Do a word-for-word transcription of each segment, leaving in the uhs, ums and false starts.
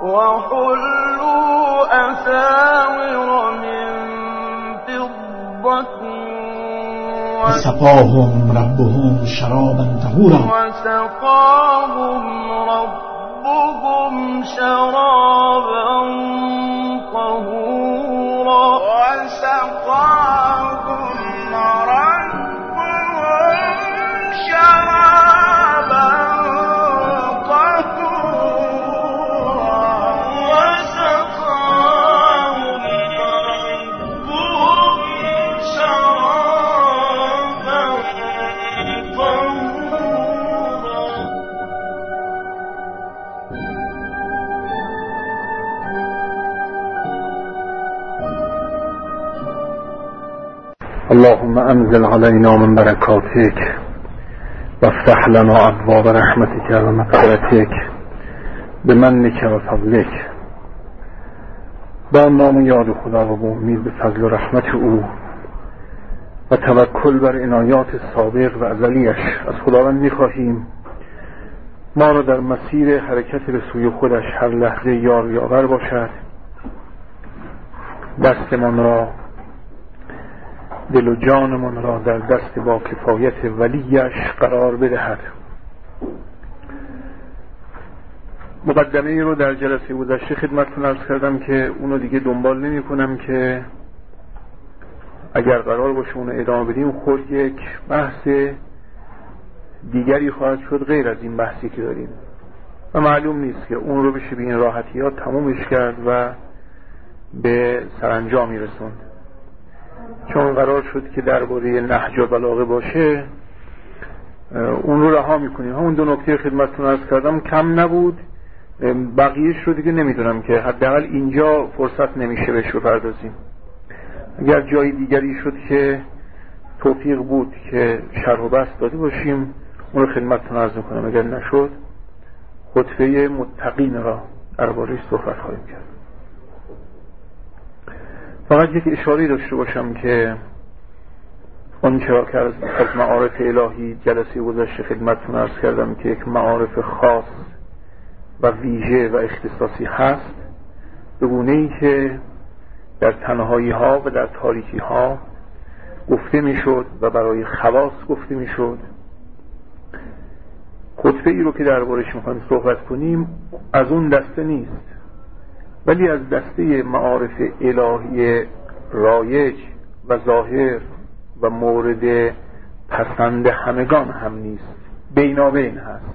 وحلوا أساور من فضة وسقاهم ربهم شرابا طهورا وسقاهم ربهم شرابا طهورا وسقاهم ربهم شرابا طهورا وسقاهم ربهم شرابا طهورا. اللهم انزل علينا من بركاتك وافتح لنا ابواب رحمتك و مغفرتك بمنك و فضلك. با نام یاد خدا و با امید به فضل و رحمت او و توکل بر عنایات سابق و ازلیش از خداوند می‌خواهیم ما را در مسیر حرکت به سوی خودش هر لحظه یار یاور باشد، دستمان را، دل و جانمان را در دست با کفایت ولیش قرار بدهد. مقدمه ای رو در جلسه گذشته خدمتتون عرض کردم که اونو دیگه دنبال نمی کنم که اگر قرار باشه اونو ادامه بدیم خود یک بحث دیگری خواهد شد غیر از این بحثی که داریم و معلوم نیست که اون رو بشه به این راحتی ها تمومش کرد و به سرانجامی رسوند. چون قرار شد که درباره نهج و بلاغه باشه اون رو رها میکنیم. همون دو نکته خدمتتون عرض کردم کم نبود، بقیهش رو دیگه نمیدونم که حداقل اینجا فرصت نمیشه بهش بپردازیم. اگر جای دیگری شد که توفیق بود که شرح و بحث داده باشیم اون رو خدمتتون عرض میکنم، اگر نشد خطبه متقین را درباره‌اش صحبت خواهیم کرد. فقط یک اشاره داشته باشم که آنچه را که از معارف الهی جلسه گذشته خدمتتون عرض کردم که یک معارف خاص و ویژه و اختصاصی هست، به گونه‌ای که در تنهایی ها و در تاریکی ها گفته میشد و برای خواص گفته میشد. خطبه ای رو که دربارش میخوایم صحبت کنیم از اون دسته نیست، ولی از دسته معارف الهی رایج و ظاهر و مورد پسند همگان هم نیست، بینابین هست.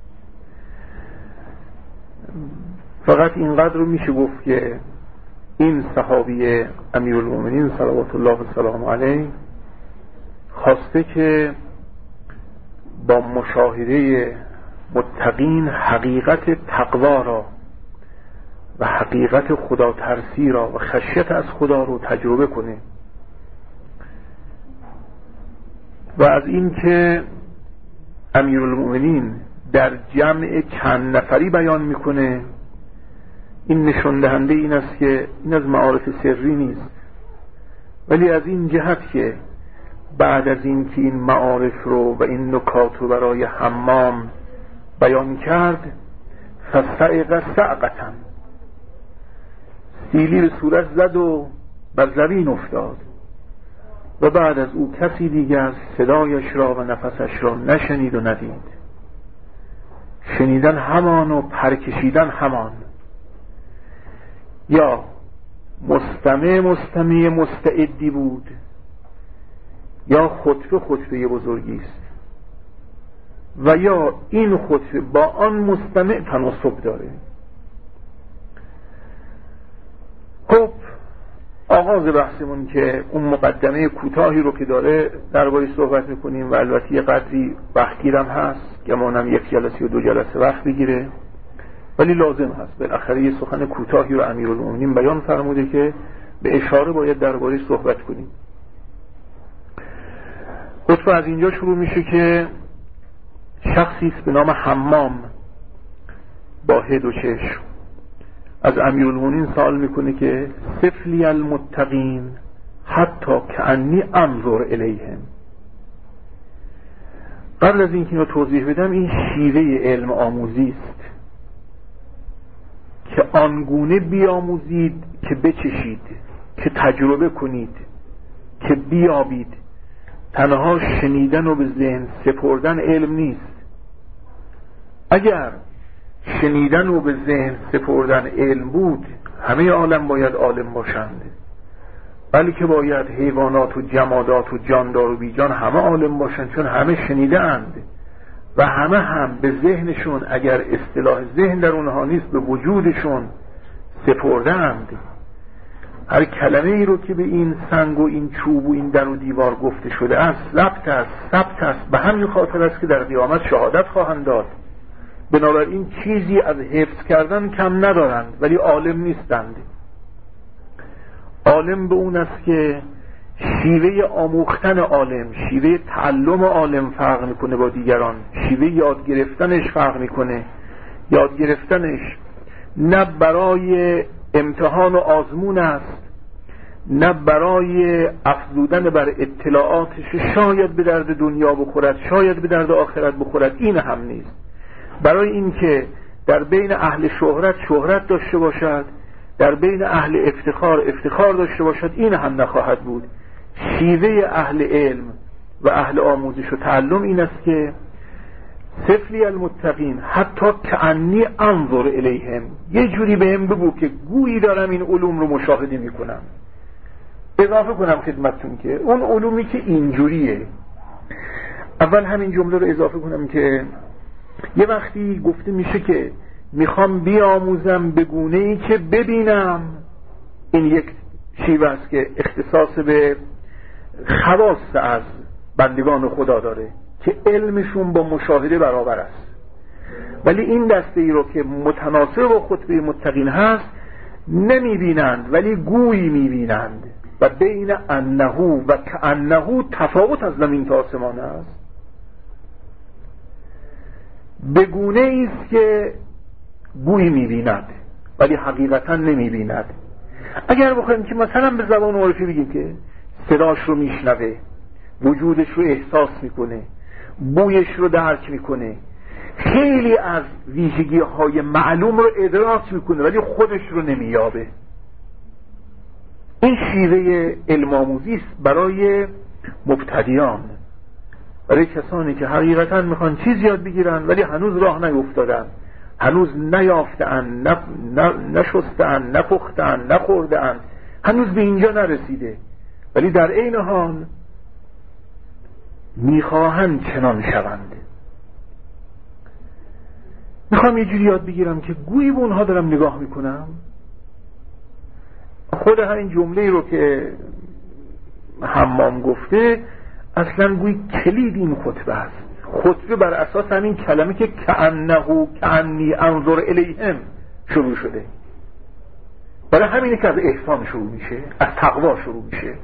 فقط اینقدر رو میشه گفت که این صحابی امیرالمومنین صلوات الله و سلام علیه خواسته که با مشاهده متقین حقیقت تقوا را و حقیقت خدا ترسی را و خشیت از خدا رو تجربه کنه و از این که امیرالمومنین در جمع چند نفری بیان میکنه این نشان دهنده این است که این از معارف سری نیست، ولی از این جهت که بعد از این که این معارف رو و این نکات رو برای حمام بیان کرد فسعق سعقتا، سیلی به صورت زد و بر زمین افتاد و بعد از او کسی دیگر صدایش را و نفسش را نشنید و ندید. شنیدن همان و پرکشیدن همان. یا مستمع مستمع مستعدی بود یا خطبه خطبه بزرگی است و یا این خطبه با آن مستمع تناسب داره. خب آغاز بحثمون که اون مقدمه کوتاهی رو که داره درباره صحبت میکنیم و البته یه قدری وقتگیرم هست، گمانم یک جلسه و دو جلسه وقت بگیره، ولی لازم هست. بالاخره یه سخن کوتاهی رو امیرالمومنین بیان فرموده که به اشاره باید درباره صحبت کنیم. خطبه از اینجا شروع میشه که شخصی است به نام حمام با هد و چشم از امیرالمومنین سوال میکنه که سفلی المتقین حتی کأنی انظر الیهم. قبل از اینکه اینو توضیح بدم، این شیوه علم آموزی است که آنگونه بیاموزید که بچشید، که تجربه کنید، که بیابید. تنها شنیدن و به ذهن سپردن علم نیست. اگر شنیدن و به ذهن سپردن علم بود همه عالم باید عالم باشند، بلکه باید حیوانات و جمادات و جاندار و بیجان همه عالم باشند، چون همه شنیده اند و همه هم به ذهنشون، اگر اصطلاح ذهن در اونها نیست، به وجودشون سپرده اند. هر کلمه ای رو که به این سنگ و این چوب و این در و دیوار گفته شده است ثبت است ثبت است به همین خاطر است که در قیامت شهادت خواهند داد. بنابراین چیزی از حفظ کردن کم ندارند، ولی عالم نیستند. عالم به اون است که شیوه آموختن عالم، شیوه تعلم عالم فرق میکنه با دیگران، شیوه یاد گرفتنش فرق میکنه. یاد گرفتنش نه برای امتحان و آزمون است، نه برای افزودن بر اطلاعاتش، شاید به درد دنیا بخورد، شاید به درد آخرت بخورد، این هم نیست. برای اینکه در بین اهل شهرت شهرت داشته باشد، در بین اهل افتخار افتخار داشته باشد، این هم نخواهد بود. شیوه اهل علم و اهل آموزش و تعلم این است که سفلی المتقین حتی کأنی انظر الیهم، یه جوری بهم بگو که گویی دارم این علوم رو مشاهده میکنم. اضافه کنم خدمتتون که اون علومی که اینجوریه، اول همین جمله رو اضافه کنم که یه وقتی گفته میشه که میخوام بیاموزم به گونه‌ای که ببینم، این یک شیوه است که اختصاص به خواص از بندگان خدا داره که علمشون با مشاهده برابر است. ولی این دسته ای رو که متناسب با خطبه متقین هست نمیبینند، ولی گویی میبینند و بین انه و کانه تفاوت از زمین تا آسمان است. به گونه ایست که گویی میبیند ولی حقیقتا نمیبیند. اگر بخوایم که مثلا به زبان عرفی بگیم که صداش رو میشنوه، وجودش رو احساس میکنه، بویش رو درک میکنه، خیلی از ویژگی های معلوم رو ادراک میکنه ولی خودش رو نمییابه. این شیوه علم آموزی است برای مبتدیان، برای کسانی که حقیقتا میخوان چیز یاد بگیرن ولی هنوز راه نیفتادن، هنوز نیافتن، نشستن، نپختن، نخوردن، هنوز به اینجا نرسیده، ولی در عین حال میخواهند چنان شوند. میخوام یه جوری یاد بگیرم که گویی به اونها دارم نگاه میکنم. خود همین جمله رو که حمام گفته اصلا گویی کلید این خطبه است. خطبه بر اساس همین کلمه که کأنه کأنی انظر الیهم شروع شده. برای همینه که از احسان شروع میشه، از تقوا شروع میشه.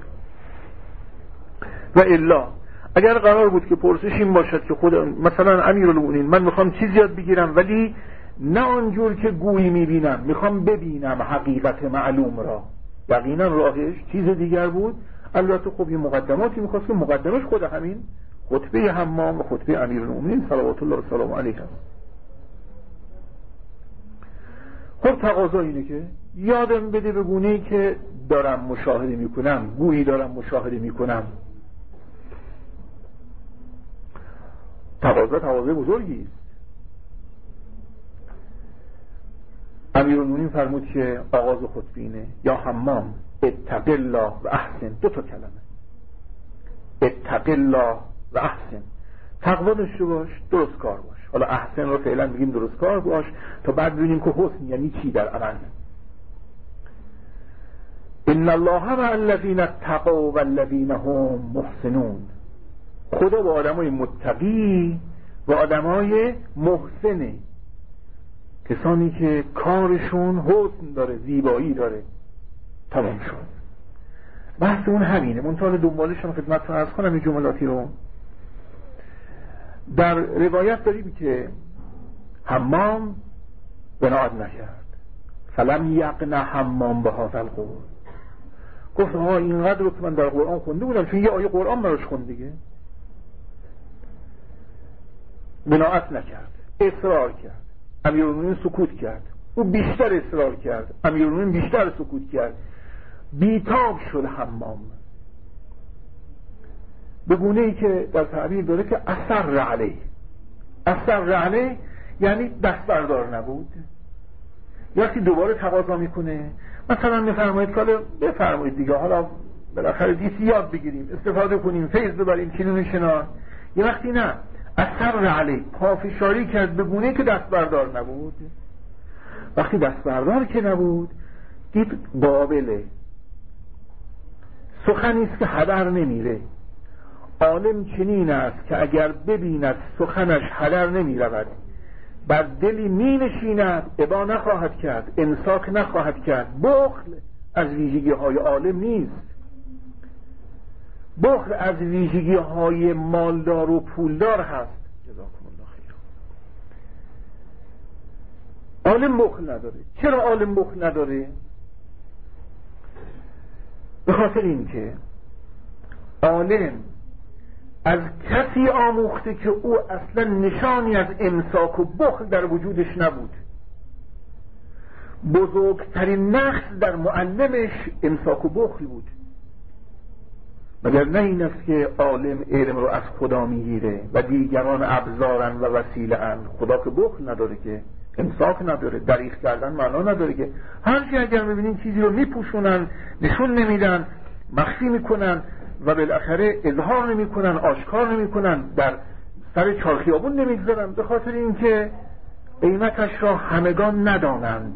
و الا اگر قرار بود که پرسش این باشد که خود مثلا امیرالمومنین من میخوام چیز یاد بگیرم ولی نه آنجور که گویی میبینم، میخوام ببینم حقیقت معلوم را، یقینا راهش چیز دیگر بود. البته خب یه مقدماتی میخواست که مقدمش خود همین خطبه حمام و خطبه امیرالمومنین صلوات الله و سلام علیه هست. خب تقاضا اینه که یادم بده به گونه‌ای که دارم مشاهده میکنم، گویی دارم مشاهده میکنم. تقاضا تقاضای بزرگی است. امیرالمومنین فرمود که آغاز خطبه اینه: یا حمام اتق الله و احسن. دو تا کلمه، اتق الله و احسن. تقوا داشته باش، درست کار باش. حالا احسن رو فعلا بگیم درست کار باش تا بعد ببینیم که حسن یعنی چی در عمل. ان الله مع الذین اتقوا والذین هم محسنون. خدا با آدمای متقی و آدمای محسنه، کسانی که کارشون حسن داره، زیبایی داره. تمام شد. بحث اون همینه. منتها دنبالش هم خدمتتون عرض کنم این جملاتی رو. در روایت داریم که حمام قناعت نکرد، فلم یقنع حمام به هذا القول. گفت ها اینقدر رو که من در قرآن خونده بودم، چون یه آیه قرآن براش خوند دیگه. قناعت نکرد، اصرار کرد. امیرالمومنین سکوت کرد. او بیشتر اصرار کرد، امیرالمومنین بیشتر سکوت کرد، بیتاب شد حمام، به گونه ای که در تعبیر داره که اثر علیه. اثر علیه یعنی دست بردار نبود. وقتی دوباره تقاضا میکنه مثلا میفرمایید که بفرمایید دیگه، حالا بالاخره دیسی یاد بگیریم، استفاده کنیم، فیض ببریم، کلمه شناس، یه وقتی نه، اثر علیه، پافشاری کرد به گونه ای که دست بردار نبود. وقتی دست بردار که نبود دید قابله، سخنی است که هدر نمیره. عالم چنین است که اگر ببیند سخنش هدر نمی رود، بر دلی می نشیند، ابا نخواهد کرد، امساک نخواهد کرد. بخل از ویژگی های عالم نیست. بخل از ویژگی های مالدار و پولدار هست. جزاکم الله خیر. عالم بخل نداره. چرا عالم بخل نداره؟ به خاطر این که عالم از کسی آموخته که او اصلا نشانی از امساک و بخل در وجودش نبود. بزرگترین نقص در معلمش امساک و بخل بود. مگر نه این است که عالم علم رو از خدا میگیره و دیگران ابزارن و وسیله ان. خدا که بخل نداره، که امساک نداره، دریغ کردن معنا نداره، که هرچی اگر میبینین چیزی رو میپوشونن، نشون نمیدن، مخفی میکنن و بالاخره اظهار نمیکنن، آشکار نمیکنن، در سر چارخیابون نمیگذارن، به خاطر اینکه قیمتش را همگان ندانند.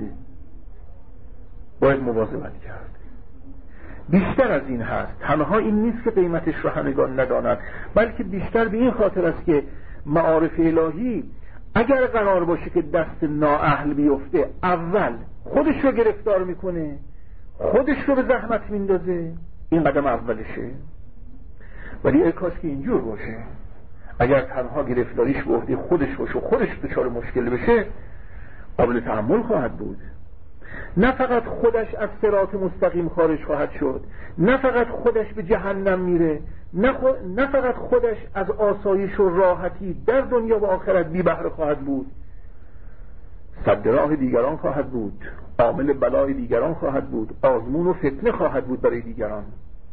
باید مواظبت کرد. بیشتر از این هست. تنها این نیست که قیمتش را همگان ندانند، بلکه بیشتر به این خاطر است که معارف الهی اگر قرار باشه که دست نااهل بیفته، اول خودش رو گرفتار میکنه، خودش رو به زحمت میندازه. این قدم اولشه. ولی ای کاش که اینجور باشه، اگر تنها گرفتاریش به عهده خودش باشه و خودش دچار مشکل بشه، قابل تحمل خواهد بود. نه فقط خودش از صراط مستقیم خارج خواهد شد، نه فقط خودش به جهنم میره، نه, خو... نه فقط خودش از آسایش و راحتی در دنیا و آخرت بی بهره خواهد بود، سد راه دیگران خواهد بود، عامل بلای دیگران خواهد بود، آزمون و فتنه خواهد بود برای دیگران.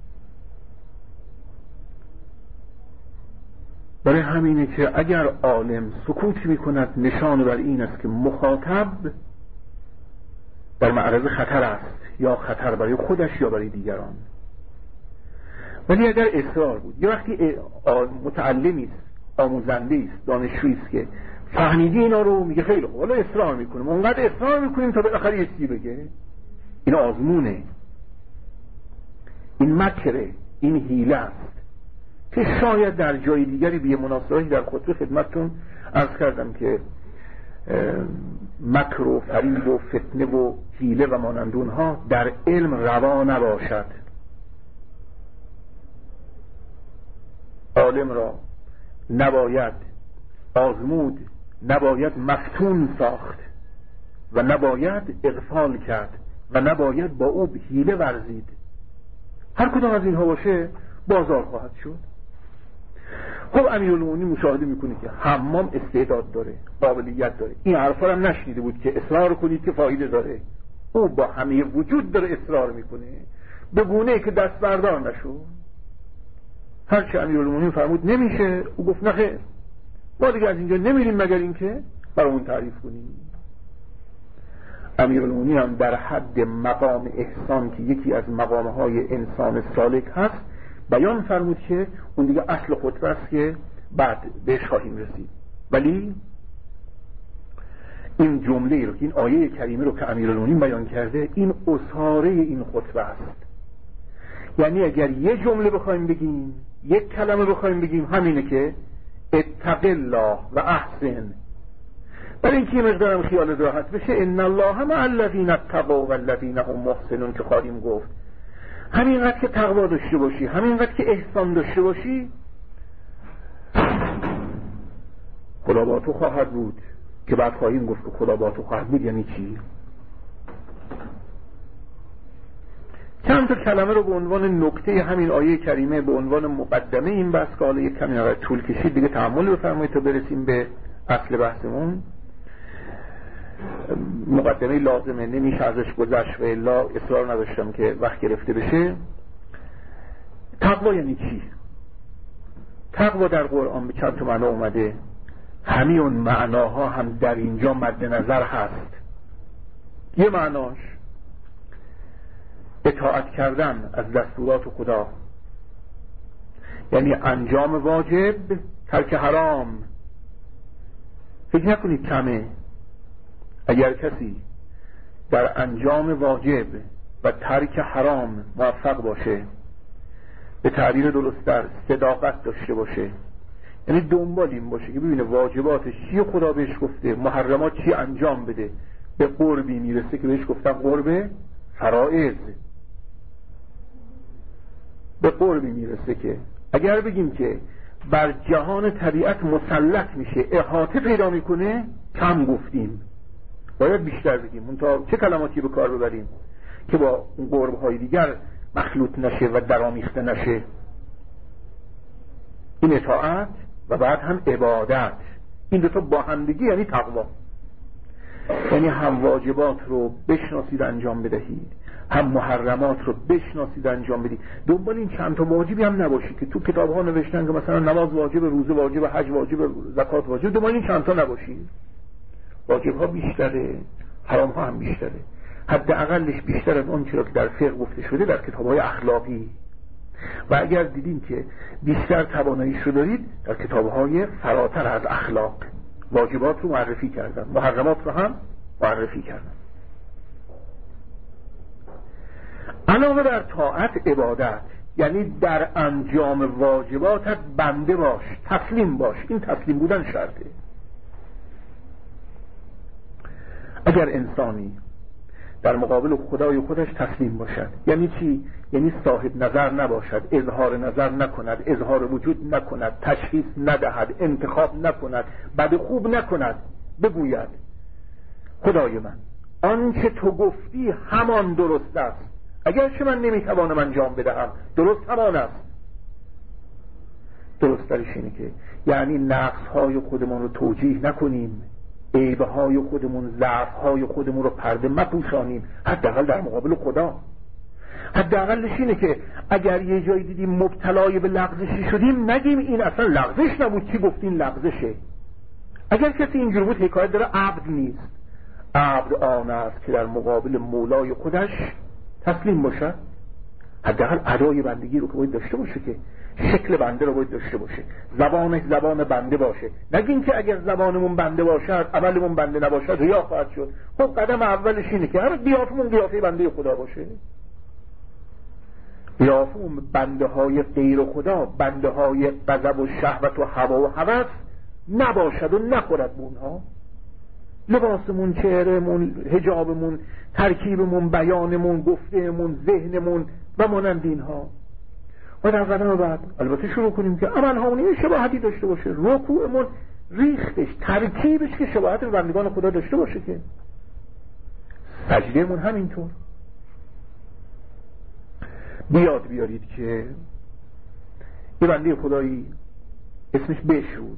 برای همینه که اگر عالم سکوت میکند، نشان بر این است که مخاطب در معرض خطر است، یا خطر برای خودش یا برای دیگران. ولی اگر اصرار بود، یه وقتی متعلمی است، آموزنده است، دانشجویی است که فهمیدی اینا رو، میگه خیلی خوب، حالا اصرار میکنیم، اونقدر اصرار میکنیم تا بالاخره یه چیزی بگه. این آزمونه، این مکره، این حیله است که شاید در جای دیگری به مناسبتی در خطبه خدمتتون عرض کردم که مکر و فریب و فتنه و حیله و مانند اونها در علم روا نباشد. عالم را نباید آزمود، نباید مفتون ساخت و نباید اغفال کرد و نباید با او حیله ورزید. هر کدام از اینها باشه بازار خواهد شد. خب امیرالمومنین مشاهده میکنه که حمام استعداد داره، قابلیت داره. این حرفا هم نشنیده بود که اصرار کنید که فایده داره. او با همه وجود داره اصرار میکنه، به گونه‌ای که دست بردار نشو. هرچی امیرالمومنین فرمود نمیشه، او گفت نه خیر، ما دیگه از اینجا نمیریم مگر اینکه برامون تعریف کنیم. امیرالمومنین هم در حد مقام احسان که یکی از مقامهای انسان سالک هست بیان فرمود که اون دیگه اصل خطبه است که بعد بهش خواهیم رسید. ولی این جمله رو که این آیه کریمه رو که امیرالمومنین بیان کرده، این اساره این خطبه است. یعنی اگر یه جمله بخوایم بگیم، یک کلمه بخوایم بگیم، همینه که اتق الله و احسن. برای اینکه یه مقدارم خیال راحت بشه، ان الله مع الذین اتقوا والذین هم محسنون که خواهیم گفت. همینقدر که تقوا داشته باشی، همینقدر که احسان داشته باشی، خدا با تو خواهد بود. که بعد خواهیم گفت که خدا با تو خواهد بود یعنی چی. چند تا کلمه رو به عنوان نکته همین آیه کریمه، به عنوان مقدمه این بحث که حالا یک کمی طول کشید، دیگه تحمل بفرمایید تا برسیم به اصل بحثمون. مقدمه لازمه، نمیشه ازش گذشت و الا اصرار نداشتم که وقت گرفته بشه. تقوا یعنی چی؟ تقوا در قرآن به چند تا معنا اومده، همین اون معناها هم در اینجا مد نظر هست. یه معناش اطاعت کردن از دستورات خدا، یعنی انجام واجب، ترک حرام. فکر نکنید کمه اگر کسی در انجام واجب و ترک حرام موفق باشه، به تعبیر درست‌تر صداقت داشته باشه، یعنی دنبال این باشه که ببینه واجباتش چی خدا بهش گفته، محرمات چی انجام بده، به قربی میرسه که بهش گفتن قرب فرائض. به قربی میرسه که اگر بگیم که بر جهان طبیعت مسلط میشه، احاطه پیدا میکنه، کم گفتیم، باید بیشتر بگیم. منتها چه کلماتی به کار ببریم که با اون قربهای دیگر مخلوط نشه و درامیخته نشه. این اطاعت و بعد هم عبادت، این دو تا با هم دیگه یعنی تقوا. یعنی هم واجبات رو بشناسید انجام بدهید، هم محرمات رو بشناسید انجام بدید. دنبال این چند تا واجبی هم نباشید که تو کتاب ها نوشتن که مثلا نماز واجب، روزه واجب، حج واجب، زکات واجب. دنبال این چند تا نباشید. واجب ها بیشتره، حرام ها هم بیشتره، حداقلش بیشتر از اون چیزی که در فقه گفته شده در کتاب های اخلاقی. و اگر دیدین که بیشتر تواناییش رو دارید، در کتاب های فراتر از اخلاق واجبات رو معرفی کردن، محرمات رو هم معرفی کردن. علاوه بر طاعت، عبادت، یعنی در انجام واجباتت بنده باش، تسلیم باش. این تسلیم بودن شرطه. اگر انسانی در مقابل خدای خودش تسلیم باشد، یعنی چی؟ یعنی صاحب نظر نباشد، اظهار نظر نکند، اظهار وجود نکند، تشخیص ندهد، انتخاب نکند، بد خوب نکند، بگوید خدای من آنچه تو گفتی همان درست است، اگرچه من نمیتوانم انجام بدهم، درست همان است. درست درش اینه که یعنی نقصهای خودمون رو توجیه نکنیم، عیبهای خودمون، ضعفهای خودمون رو پرده مپوشانیم، حداقل در مقابل خدا. حداقلش اینه که اگر یه جایی دیدیم مبتلای به لغزشی شدیم، نگیم این اصلا لغزش نبود، چی گفتین لغزشه. اگر کسی اینجور بود حکایت داره عبد نیست. عبد آن است که در مقابل مولای خودش تسلیم باشه، حداقل ادای بندگی رو که باید داشته باشه، که شکل بنده رو باید داشته باشه، زبانش زبان بنده باشه. نگین که اگر زبانمون بنده باشد، عملمون بنده نباشد، ریا خواهد شد. خب قدم اولش اینه که هر قیافمون قیافه بنده خدا باشه. قیافمون بنده های غیر خدا، بنده های غضب و شهوت و هوا و هوس نباشد و نخورد به اونها. لباسمون، چهرهمون، حجابمون، ترکیبمون، بیانمون، گفتهمون، ذهنمون و مانند اینها. و در قدم بعد البته شروع کنیم که عملهامون یه شباهتی داشته باشه، رکوعمون، ریختش، ترکیبش که شباهت به بندگان خدا داشته باشه، که سجدهمون همینطور. بیاد بیارید که یه بنده خدایی اسمش بشود،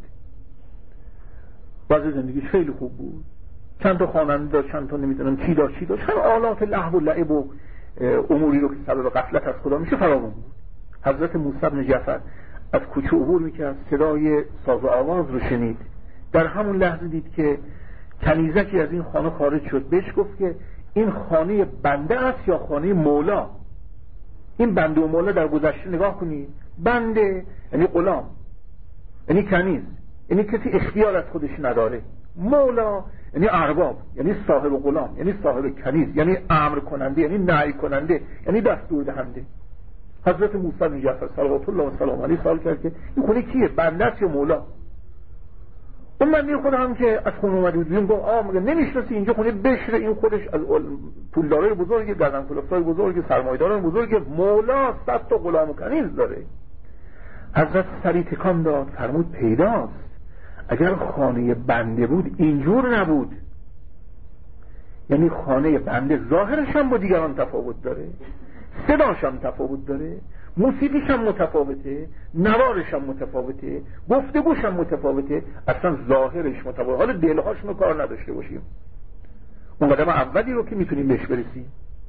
بعضی زندگیش خیلی خوب بود، چند تا خواننده داشت، چند تا نمیدونم چی داشت چی داشت، هم آلات لهو و لعب و اموری رو که سبب غفلت از خدا میشه فراوان بود. حضرت موسی بن جعفر از کوچه عبور میکرد، صدای ساز و آواز رو شنید، در همون لحظه دید که کنیزکی از این خانه خارج شد. بهش گفت که این خانه بنده است یا خانه مولا؟ این بنده و مولا در گذشته نگاه کنید، بنده یعنی غلام، یعنی کنیز، یعنی کسی اختیار از خودش نداره. مولا یعنی ارباب، یعنی صاحب غلام، یعنی صاحب کنیز، یعنی امر کننده، یعنی نهی کننده، یعنی دستور دهنده. حضرت موسی بن جعفر صلوات الله و سلام علیه سوال کرد که این خونه کیه، بنده است یا مولا؟ اون بنده خود هم که از خونه اومده بود گفت آ مگه نمیشناسی اینجا خونه بشر، این خودش از پولدارای بزرگی، گردن کلفتای بزرگی، سرمایه‌داران بزرگی، مولا صد تا غلام و کنیز داره. حضرت سری تکان داد، فرمود پیداست اگر خانه بنده بود اینجور نبود. یعنی خانه بنده ظاهرش هم با دیگران تفاوت داره، صداش هم تفاوت داره، موسیقیش هم متفاوته، نوارش هم متفاوته، گفتگوش هم متفاوته، اصلا ظاهرش متفاوته. حالا دلهاش رو کار نداشته باشیم، اون قدم اولی رو که میتونیم بهش برسیم.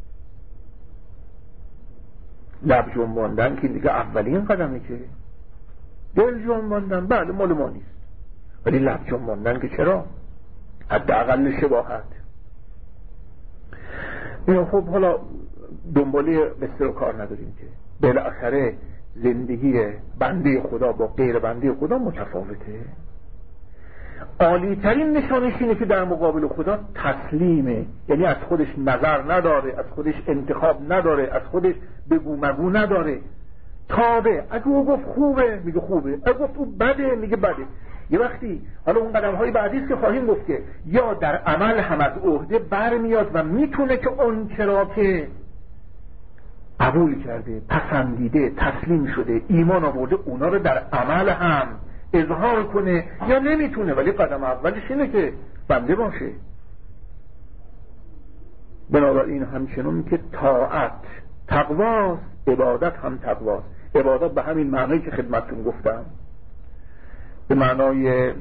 لب جنباندن که دیگه اولین قدمه، که دل جنباندن بله مال ما نیست، ولی لب جنباندن که چرا؟ حداقل شباهت. اینا خب حالا دنباله مثل رو کار نداریم که بالاخره زندگی بنده خدا با غیر بنده خدا متفاوته. عالی ترین نشانش اینه که در مقابل خدا تسلیمه، یعنی از خودش نظر نداره، از خودش انتخاب نداره، از خودش بگو مگو نداره، تابه. اگه او گفت خوبه میگه خوبه، اگه گفت او بده میگه بده. یه وقتی حالا اون قدم های بعدیست که خواهیم گفت که یا در عمل هم از عهده برمیاد و میتونه که اون چرا که قبول کرده، پسندیده، تسلیم شده، ایمان آورده، اونا رو در عمل هم اظهار کنه، یا نمیتونه ولی قدم اولش اینه که بنده باشه. بنابراین همچنون که طاعت تقواست، عبادت هم تقواست. عبادت به همین معنی که خدمتتون گفتم، به معنای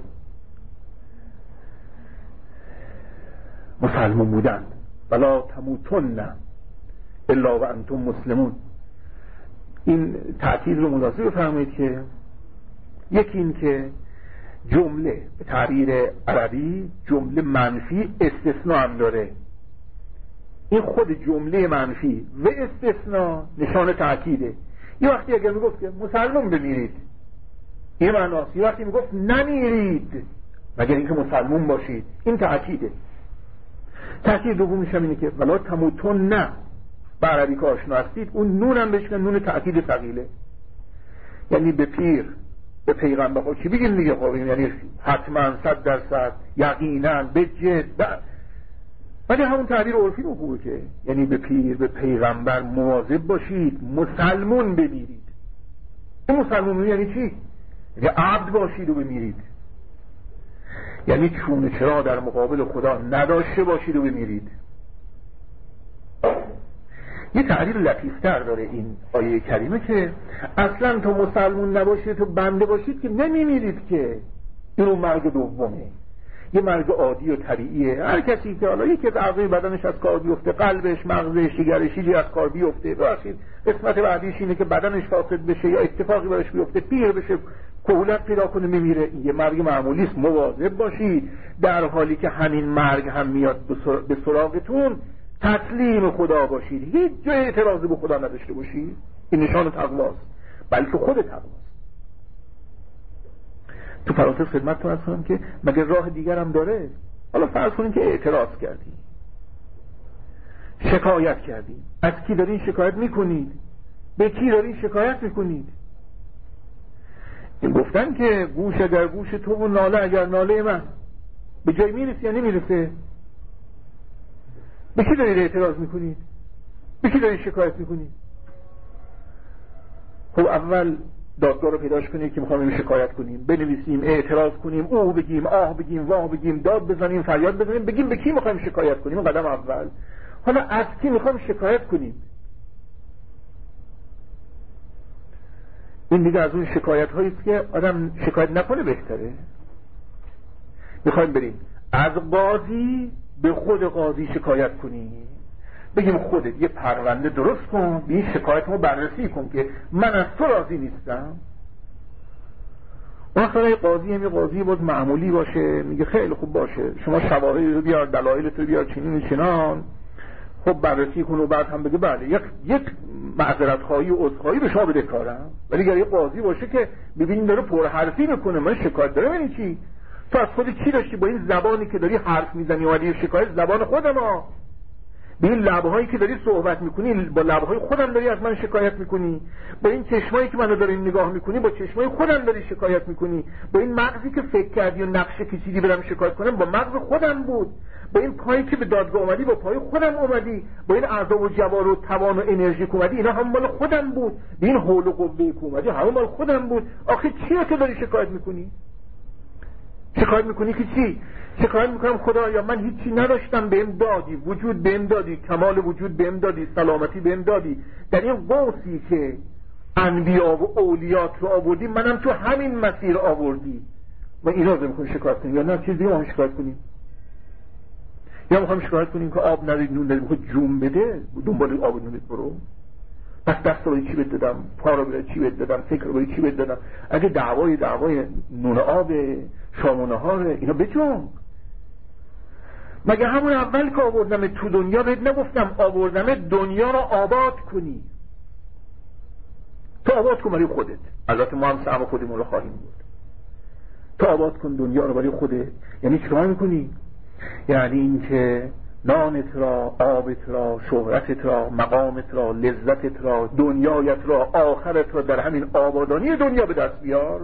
مسلمان بودن، ولا تموتن الا و انتم مسلمون. این تأکید رو ملاحظه بفرمایید که یکی این که جمله به تعبیر عربی جمله منفی استثناء هم داره. این خود جمله منفی و استثناء نشان تأکیده. یه وقتی اگر میگفت که مسلمان بمیرید این معناست، یه وقتی میگفت نمیرید مگر اینکه مسلمان باشید، این تأکیده. تأکید دومیش هم اینه که ولا تموتن نه، به عربی که آشنا هستید اون نون هم بهش نون تأکید ثقیله، یعنی به پیر به پیغمبر خود چی بگیم دیگه؟ خب یعنی حتما صد درصد یقینا به جد، ولی همون تعبیر عرفی رو خوبه که یعنی به پیر به پیغمبر مواظب باشید، مسلمون بمیرید. این مسلمون یعنی چی؟ یعنی عبد باشید و بمیرید، یعنی چونه چرا در مقابل خدا نداشته باشید و بمیرید. یه تعبیر لطیفتر داره این آیه کریمه که اصلا تو مسلمون نباشید تو بنده باشید که نمیمیرید، که اینو مرگ دومه، یه مرگ عادی و طبیعیه. هر کسی که حالا یکی از اعضای بدنش از کار بیفته، قلبش، مغزش، جگرش چیزی از کار بیفته، ببخشید قسمت بعدیش اینه که بدنش فاسد بشه یا اتفاقی براش بیفته، پیر بشه، کهولت پیدا کنه میمیره، یه مرگ معمولی است. مواظب باشید در حالی که همین مرگ هم میاد به سراغتون تسلیم خدا باشید، هیچ جای اعتراضی به خدا نداشته باشید. این نشان تقواست، بلکه خود تقواست. تو پرانتز خدمتتون عرض کنم که مگر راه دیگر هم داره؟ حالا فرض کنید که اعتراض کردید، شکایت کردید، از کی دارین شکایت میکنید؟ به کی دارین شکایت میکنید؟ این گفتن که گوش در گوش تو و ناله اگر ناله من، به جای میرسه یا نمیرسه؟ به کی دارید اعتراض میکنید؟ به کی دارید شکایت میکنید؟ خب اول دادگاه رو پیداش کنید که میخوایم شکایت کنیم، بنویسیم، اعتراض کنیم، اوه بگیم، آه بگیم، واه بگیم، داد بزنیم، فریاد بزنیم، بگیم به کی میخوایم شکایت کنیم. قدم اول. حالا از کی میخوایم شکایت کنیم؟ این دیگه از اون شکایت هاییست که آدم شکایت نکنه بهتره. میخوایم بریم از قاضی به خود قاضی شکایت کنیم، بگیم خودت یه پرونده درست کن، به این شکایتمو بررسی کن که من از تو راضی نیستم. اون خیلی قاضی هم یه قاضی بود معمولی باشه، میگه خیلی خوب باشه، شما شواهد رو بیار، دلایل رو بیار، چنین چنان، خب بررسی کن و بعد هم بگه بله یک یک معذرت خواهی و عذرخواهی به شما بده کارم. ولی اگه یه قاضی باشه که ببینیم داره پرحرفی میکنه، من شکایت داره، یعنی چی؟ تو از خود چی داشتی با این زبانی که داری حرف میزنی؟ ولی شکایت زبان خودم ها، به این لبهایی که داری صحبت میکنی با لبهای خودم داری از من شکایت میکنی، با این چشمایی که منو داری نگاه میکنی با چشمای خودم داری شکایت میکنی، با این مغزی که فکر کردی و نقشه کشیدی برام شکایت کنم با مغز خودم بود، با این پایی که به دادگاه اومدی با پای خودم اومدی، با این اعضا و جوار و توان و انرژی که اومدی اینا هم مال خودم بود، به این حول و قوه که اومدی همون مال خودم بود. آخه چیه که داری شکایت میکنی؟ شکایت میکنی که چی؟ شکایت میکنم خدایا من هیچی نداشتم بهم دادی، وجود بهم دادی، کمال وجود بهم دادی، سلامتی بهم دادی، در این قوسی که انبیا و اولیات رو آوردی منم تو همین مسیر آوردی و اینا رو میکنی شکایت کنی، یا نه چیز دیگه ما شکایت کنیم؟ یا میخوام شکایت کنیم که آب ندید نون ندید، میخواد جون بده دنبال آب نونت برو. پس دست رو چی بهت دادم، پا رو برای چی بهت دادم، فکر رو برای چی بهت دادم؟ اگه دعوای دعوای نون آب شام و نهار اینا بجنب. مگه همون اول که آوردم تو دنیا بهت نگفتم آوردم دنیا رو آباد کنی؟ تو آباد کن برای خودت. البته ما هم سهم خودمون رو خواهیم بود. تو آباد کن دنیا رو برای خودت. یعنی چیکار میکنی؟ یعنی اینکه نانت را، آبت را، شهرتت را، مقامت را، لذتت را، دنیایت را، آخرت را در همین آبادانی دنیا به دست بیار.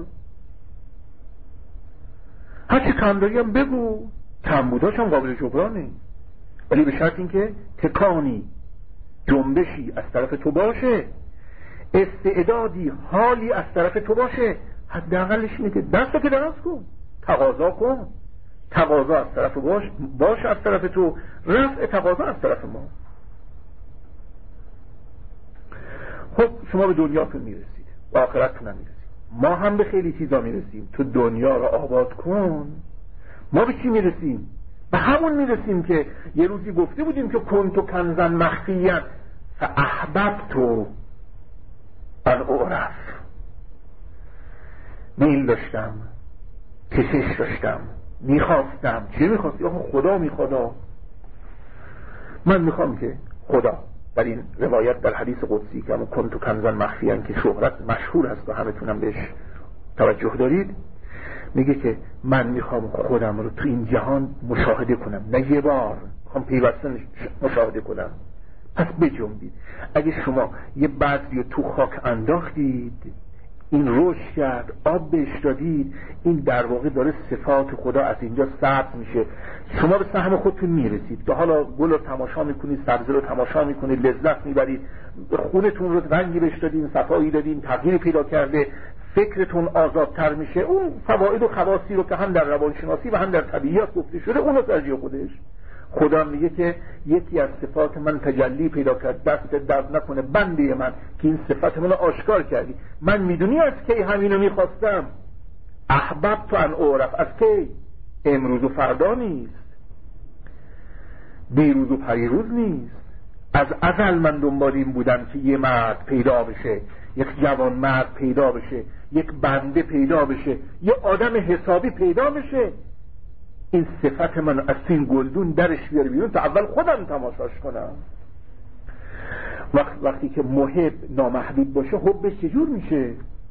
هرچی کم داری هم بگو، کم بوداش هم قابل جبرانه، ولی به شرط اینکه تکانی جنبشی از طرف تو باشه، استعدادی حالی از طرف تو باشه. حداقلش اینه که دستو که دراز کن، تقاضا کن، تقاضا از طرف باش باش از طرف تو، رفع تقاضا از طرف ما. خب شما به دنیاتون میرسید، به آخرتتون هم میرسید، ما هم به خیلی چیزا میرسیم. تو دنیا رو آباد کن. ما به چی میرسیم؟ به همون میرسیم که یه روزی گفته بودیم که کنتو کنزن مخفیاً فاحببتو ان اعرف. میل داشتم، کشش داشتم، میخواستم. چی میخواستی؟ آخه خدا میخوادا. من میخوام که خدا در این روایت در حدیث قدسی که همون کنتو کنزن مخفیاً که شهرت مشهور هست و همه تونم بهش توجه دارید، میگه که من میخوام خودم رو تو این جهان مشاهده کنم، نه یه بار، میخوام پیوسته مشاهده کنم. پس بجنبید. اگه شما یه بذری رو تو خاک انداختید، این رشد کرد، آب بهش دادید، این در واقع داره صفات خدا از اینجا سبز میشه. شما به سهم خودتون میرسید که حالا گل رو تماشا میکنید، سبزه رو تماشا میکنید، لذت میبرید، خونتون رو رنگی بهش دادین، صفایی دادین، تغییر پیدا کرده، فکرتون آزادتر میشه. اون فواید و خواصی رو که هم در روانشناسی و هم در طبیعیات گفته شده، اون رو ترجیح خودش. خدا میگه که یکی از صفات من تجلی پیدا کرد، دست درد نکنه بنده من که این صفت من رو آشکار کردی. من میدونی از کی همینو میخواستم؟ احببت ان اعرف. از کی؟ امروز و فردا نیست، دیروز و پریروز نیست. از ازل من دنبال این بودم که یه مرد پیدا بشه، یک جوان مرد پیدا بشه، یک بنده پیدا بشه، یه آدم حسابی پیدا بشه. این صفت من از این گلدون درش بیاره بیرون تا اول خودم تماشاش کنم. وقت وقتی که محب نامحبوب باشه، حبش چجور میشه؟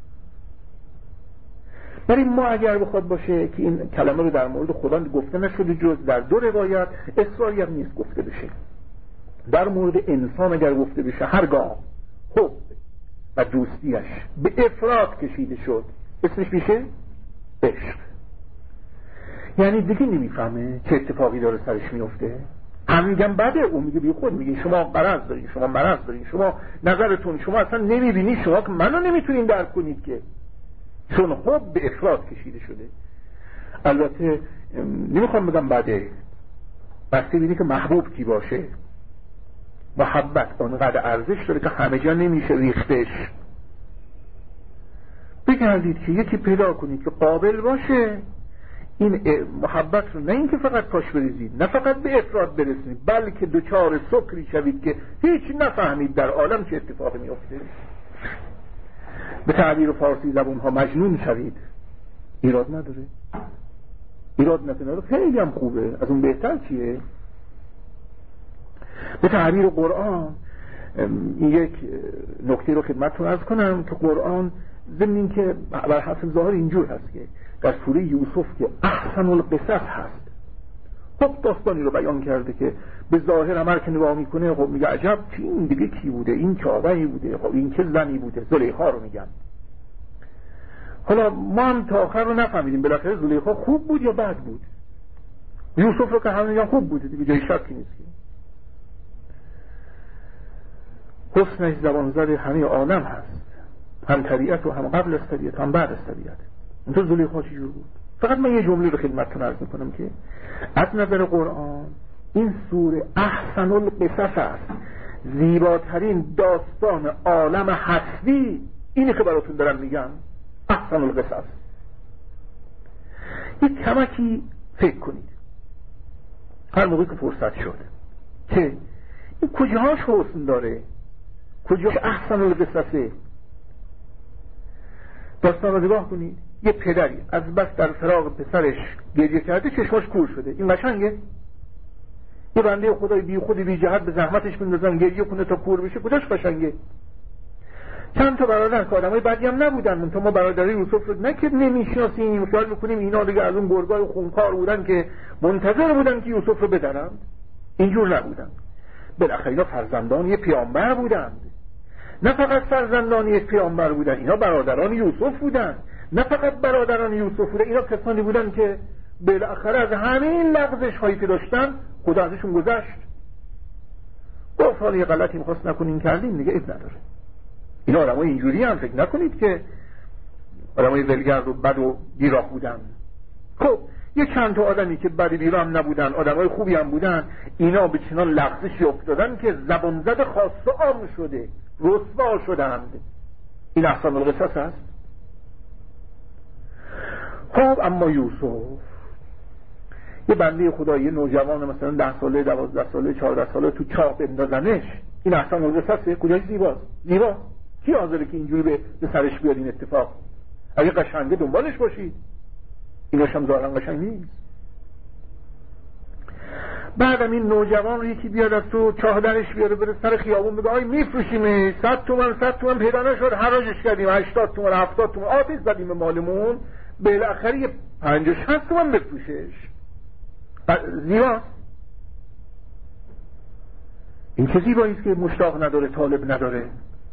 برای ما اگر بخواد باشه که این کلمه رو در مورد خدا گفته نشده جز در دو روایت، اصراری هم نیست گفته بشه. در مورد انسان اگر گفته بشه هرگاه حب و دوستیش به افراط کشیده شد، اسمش میشه عشق. یعنی دیگه نمیفهمه چه اتفاقی داره سرش میفته. هم میگم بده، اون میگه بی خود، میگه شما قرض دارین، شما مرض دارین، شما نظرتون، شما اصلا نمیبینی، شما که منو نمیتونین درک کنید که، چون حب به افراط کشیده شده. البته نمیخوام بگم بده، بسته بینی که محبوب کی باشه. محبت اونقدر ارزش داره که همه جا نمیشه ریختش. بگردید که یکی پیدا کنید که قابل باشه این محبت رو، نه اینکه فقط پاش بریزید، نه فقط به افراد برسید، بلکه دوچار سکری شوید که هیچ نفهمید در عالم چه اتفاقی میفته. به تعبیر فارسی زبون ها مجنون شوید. ایراد نداره، ایراد نداره، خیلی هم خوبه. از اون بهتر چیه؟ به تعبیر قرآن، این یک نکته رو خدمتتون عرض کنم که قرآن ضمن این که بر حسب ظاهر اینجور هست که در سوره یوسف که احسن القصص هست، خب داستانی رو بیان کرده که به ظاهر عمر که نگاه میکنه خب میگه عجب این دیگه کی بوده، این چه آقایی بوده، خب این چه زنی بوده، زلیخا رو میگن. حالا ما هم تا آخر رو نفهمیدیم بالاخره زلیخا خوب بود یا بد بود. یوسف رو که همه میگن خوب بوده دیگه، جای شکی نیست. حسنش زبان زد همه عالم هست، هم طبیعت و هم قبل از طبیعت هم بعد از طبیعت. اونطور زلیخا چجور بود؟ فقط من یه جمله رو خدمتتون عرض میکنم که از نظر قرآن این سوره احسن القصص است، زیباترین داستان عالم هستی. اینی که براتون دارم میگم احسن القصص. یک کمکی فکر کنید. هر موقع که فرصت شد که این کجاهاش حسن داره، کجاش احسن القصصه. داستان رو نگاه کنید، یه پدری از بس در فراق پسرش گریه کرده چشماش کور شده، این قشنگه؟ یه بنده خدای بی خودی بی جهت به زحمتش بندازن گریه کنه تا کور بشه، کجاش قشنگه؟ چند تا برادر که آدمای بدی هم نبودن، منتها ما برادرای یوسف رو نه که نمیشناسیم، خیال میکنیم اینا دیگه از اون گرگای خونخوار بودن که منتظر بودن که یوسف رو بدرند. اینجور نبودن. بالاخره اینا فرزندان یک پیامبر بودند. نه فقط فرزندان یک پیامبر بودن، اینا برادران یوسف بودن. نه فقط برادران یوسف بودن، اینا کسانی بودن که بالاخره از همین لغزش هایی که داشتن خدا ازشون گذشت. گفت حالا یه غلطی می‌خواست نکنین کردین دیگه، اب نداره. اینا آدمای اینجوری هم فکر نکنید که آدمای ولگرد و بد و بیراه بودن. خب یه چند تا آدمی که بد بیراه هم نبودن، آدمای خوبی هم بودن، اینا به چنان لغزشی افتادن که زبان زد خاص عام شده، رسوا شدند. این احسان القصص است. خب اما یوسف یه بنده خدایی نوجوان مثلا ده ساله، دوازده ساله، چهارده ساله تو چاه بندازنش، این احسان القصصه؟ کجاش زیباست؟ زیباست. کی حاضره که اینجوری به, به سرش بیاد این اتفاق؟ اگه قشنگه دنبالش باشید، ایناش هم ظاهرا قشنگ نیست. بعدم این نوجوان رو یکی بیاد از تو چاه درش بیاره بره سر خیابون بگه آی میفروشیمش، صد تومن صد تومن پیدا نشد حراجش کردیم، هشتاد تومن هفتاد تومن آتش زدیم مالمون، بالاخره یه پنجاه شصت تومن بفروشش. زیباست. این چه زیباییست که مشتاق نداره، طالب نداره.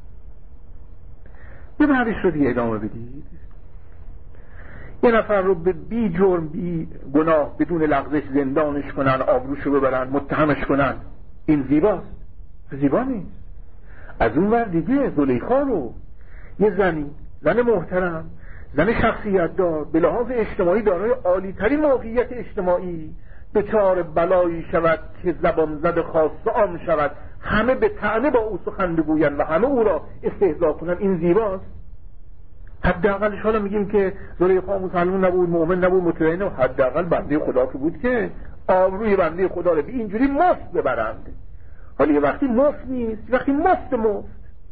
یه بعدش رو دیگه ادامه بدید. یه نفر رو به بی جرم بی گناه بدون لغزش زندانش کنن، آبروشو ببرن، متهمش کنن. این زیباست؟ زیبا نیست. از اون ور دیگه زلیخا رو، یه زنی، زن محترم، زن شخصیت دار، به لحاظ اجتماعی دارای عالی ترین موقعیت اجتماعی، دچار بلایی شود که زبان زد خاص عام شود، همه به طعنه با او سخن بگویند و همه او را استهزا کنند. این زیباست؟ حداقلش حالا میگیم که زلیخا مسلمان نبود، مؤمن نبود، مطمئن نبود، حداقل بنده خدا که بود که آبروی بنده خدا رو به اینجوری مفت ببرند. حالا یه وقتی مفت نیست، وقتی مفت مفت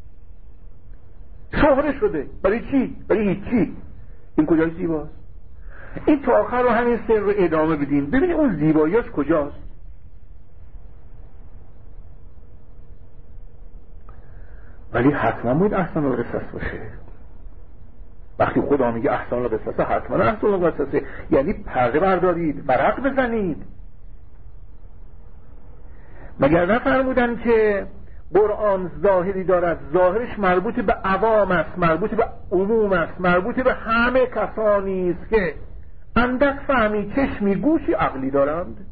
شهره شده، برای چی؟ برای هیچی. این کجای زیباست؟ این تا آخر رو همین سر رو ادامه بدین، ببینید اون زیباییاش کجاست. ولی حتما باید احسان القصص باشه. وقتی خدا میگه احسان القصص، حتما احسان القصص یعنی پرده بردارید، ورق بزنید. مگر نفرمودن که قرآن ظاهری دارد، ظاهرش مربوط به عوام است، مربوط به عموم است، مربوط به همه کسانی است که اندک فهمی، چشمی، گوشی، عقلی دارند.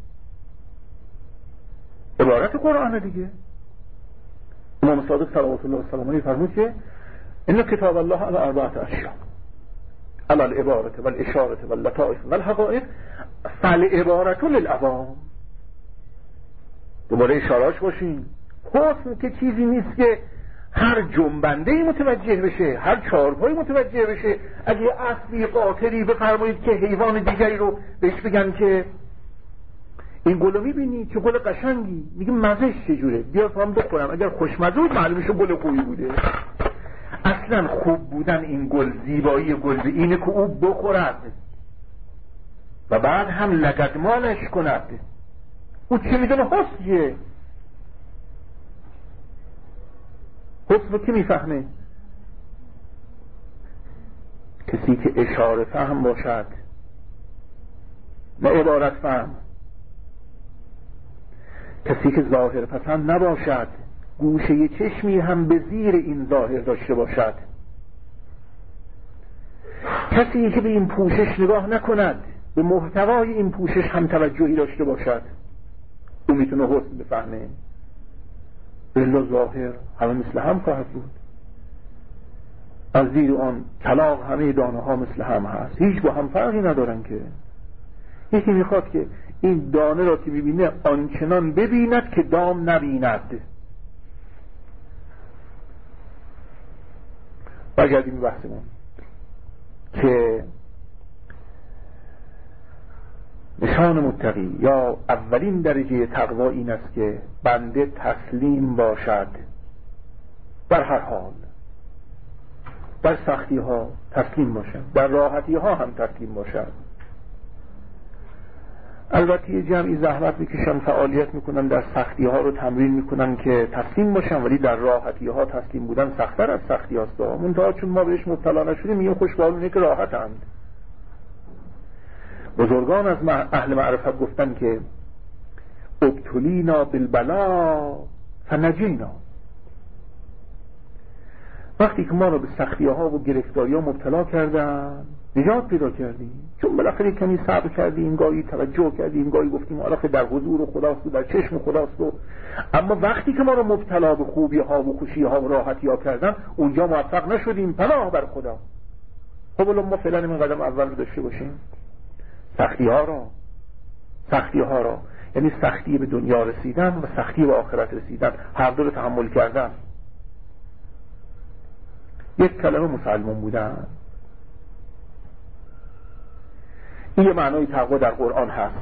عبارت قرآن دیگه. امام صادق صلوات الله وسلامه علیه فرمود که ان کتاب الله علی اربعه اشیاء، علی العبارة والاشارة واللطائف والحقائق، فالعبارة للعوام. دوباره اشاراش باشین. حسن که چیزی نیست که هر جنبنده‌ای متوجه بشه، هر چارپایی متوجه بشه. اگه اصلی قاطری بفرمایید که حیوان دیگری رو بهش بگن که این گلو میبینی چه گل قشنگی، میگه مزهش چجوره، بیا فهم بخورم، اگر خوشمزه بود معلومشه گل خوبی بوده. اصلا خوب بودن این گل، زیبایی گل به اینه که او بخورد و بعد هم لگدمالش کند. او چه میدونه حسنیه؟ حسن رو کی میفهمه؟ کسی که اشاره فهم باشد، نه عبارت فهم. کسی که ظاهر پسند نباشد، گوشه چشمی هم به زیر این ظاهر داشته باشد. کسی که به این پوشش نگاه نکند، به محتوای این پوشش هم توجهی داشته باشد، او میتونه حسن بفهمه. الا ظاهر همه مثل هم خواهد بود. از زیر آن کلاغ همه دانه ها مثل هم هست، هیچ با هم فرقی ندارن. که یکی میخواد که این دانه را که ببینه آنچنان ببیند که دام نبیند. برگردیم بحثمون که نشان متقی یا اولین درجه تقوا این است که بنده تسلیم باشد در هر حال، در سختی ها تسلیم باشد، در راحتی ها هم تسلیم باشد. البته یه جمعی زحمت میکشن، فعالیت میکنن، در سختی ها رو تمرین میکنن که تسلیم باشن، ولی در راحتی ها تسلیم بودن سخت‌تر از سختی هاست. منتها چون ما بهش مبتلا نشدیم میگیم خوشبالونه که راحتند. بزرگان از اهل معرفت گفتن که ابتلینا بالبلا فنجینا، وقتی که ما رو به سختی ها و گرفتاری ها مبتلا کردن نجات پیدا کردیم، چون بالاخره کمی صبر کردیم، گاهی توجه کردیم، گاهی گفتیم آره در حضور خداست و در چشم خداست و اما وقتی که ما رو مبتلا به خوبی ها و خوشی ها و راحتی ها کردن اونجا موفق نشدیم. پناه بر خدا. خب الان ما فعلا این قدم اول رو داشته باشیم، سختی ها را سختی ها را یعنی سختی به دنیا رسیدن و سختی به آخرت رسیدن، هر دو رو تحمل کردن. یک کلمه مسلمان بودن. این یه معنای تقوا در قرآن هست.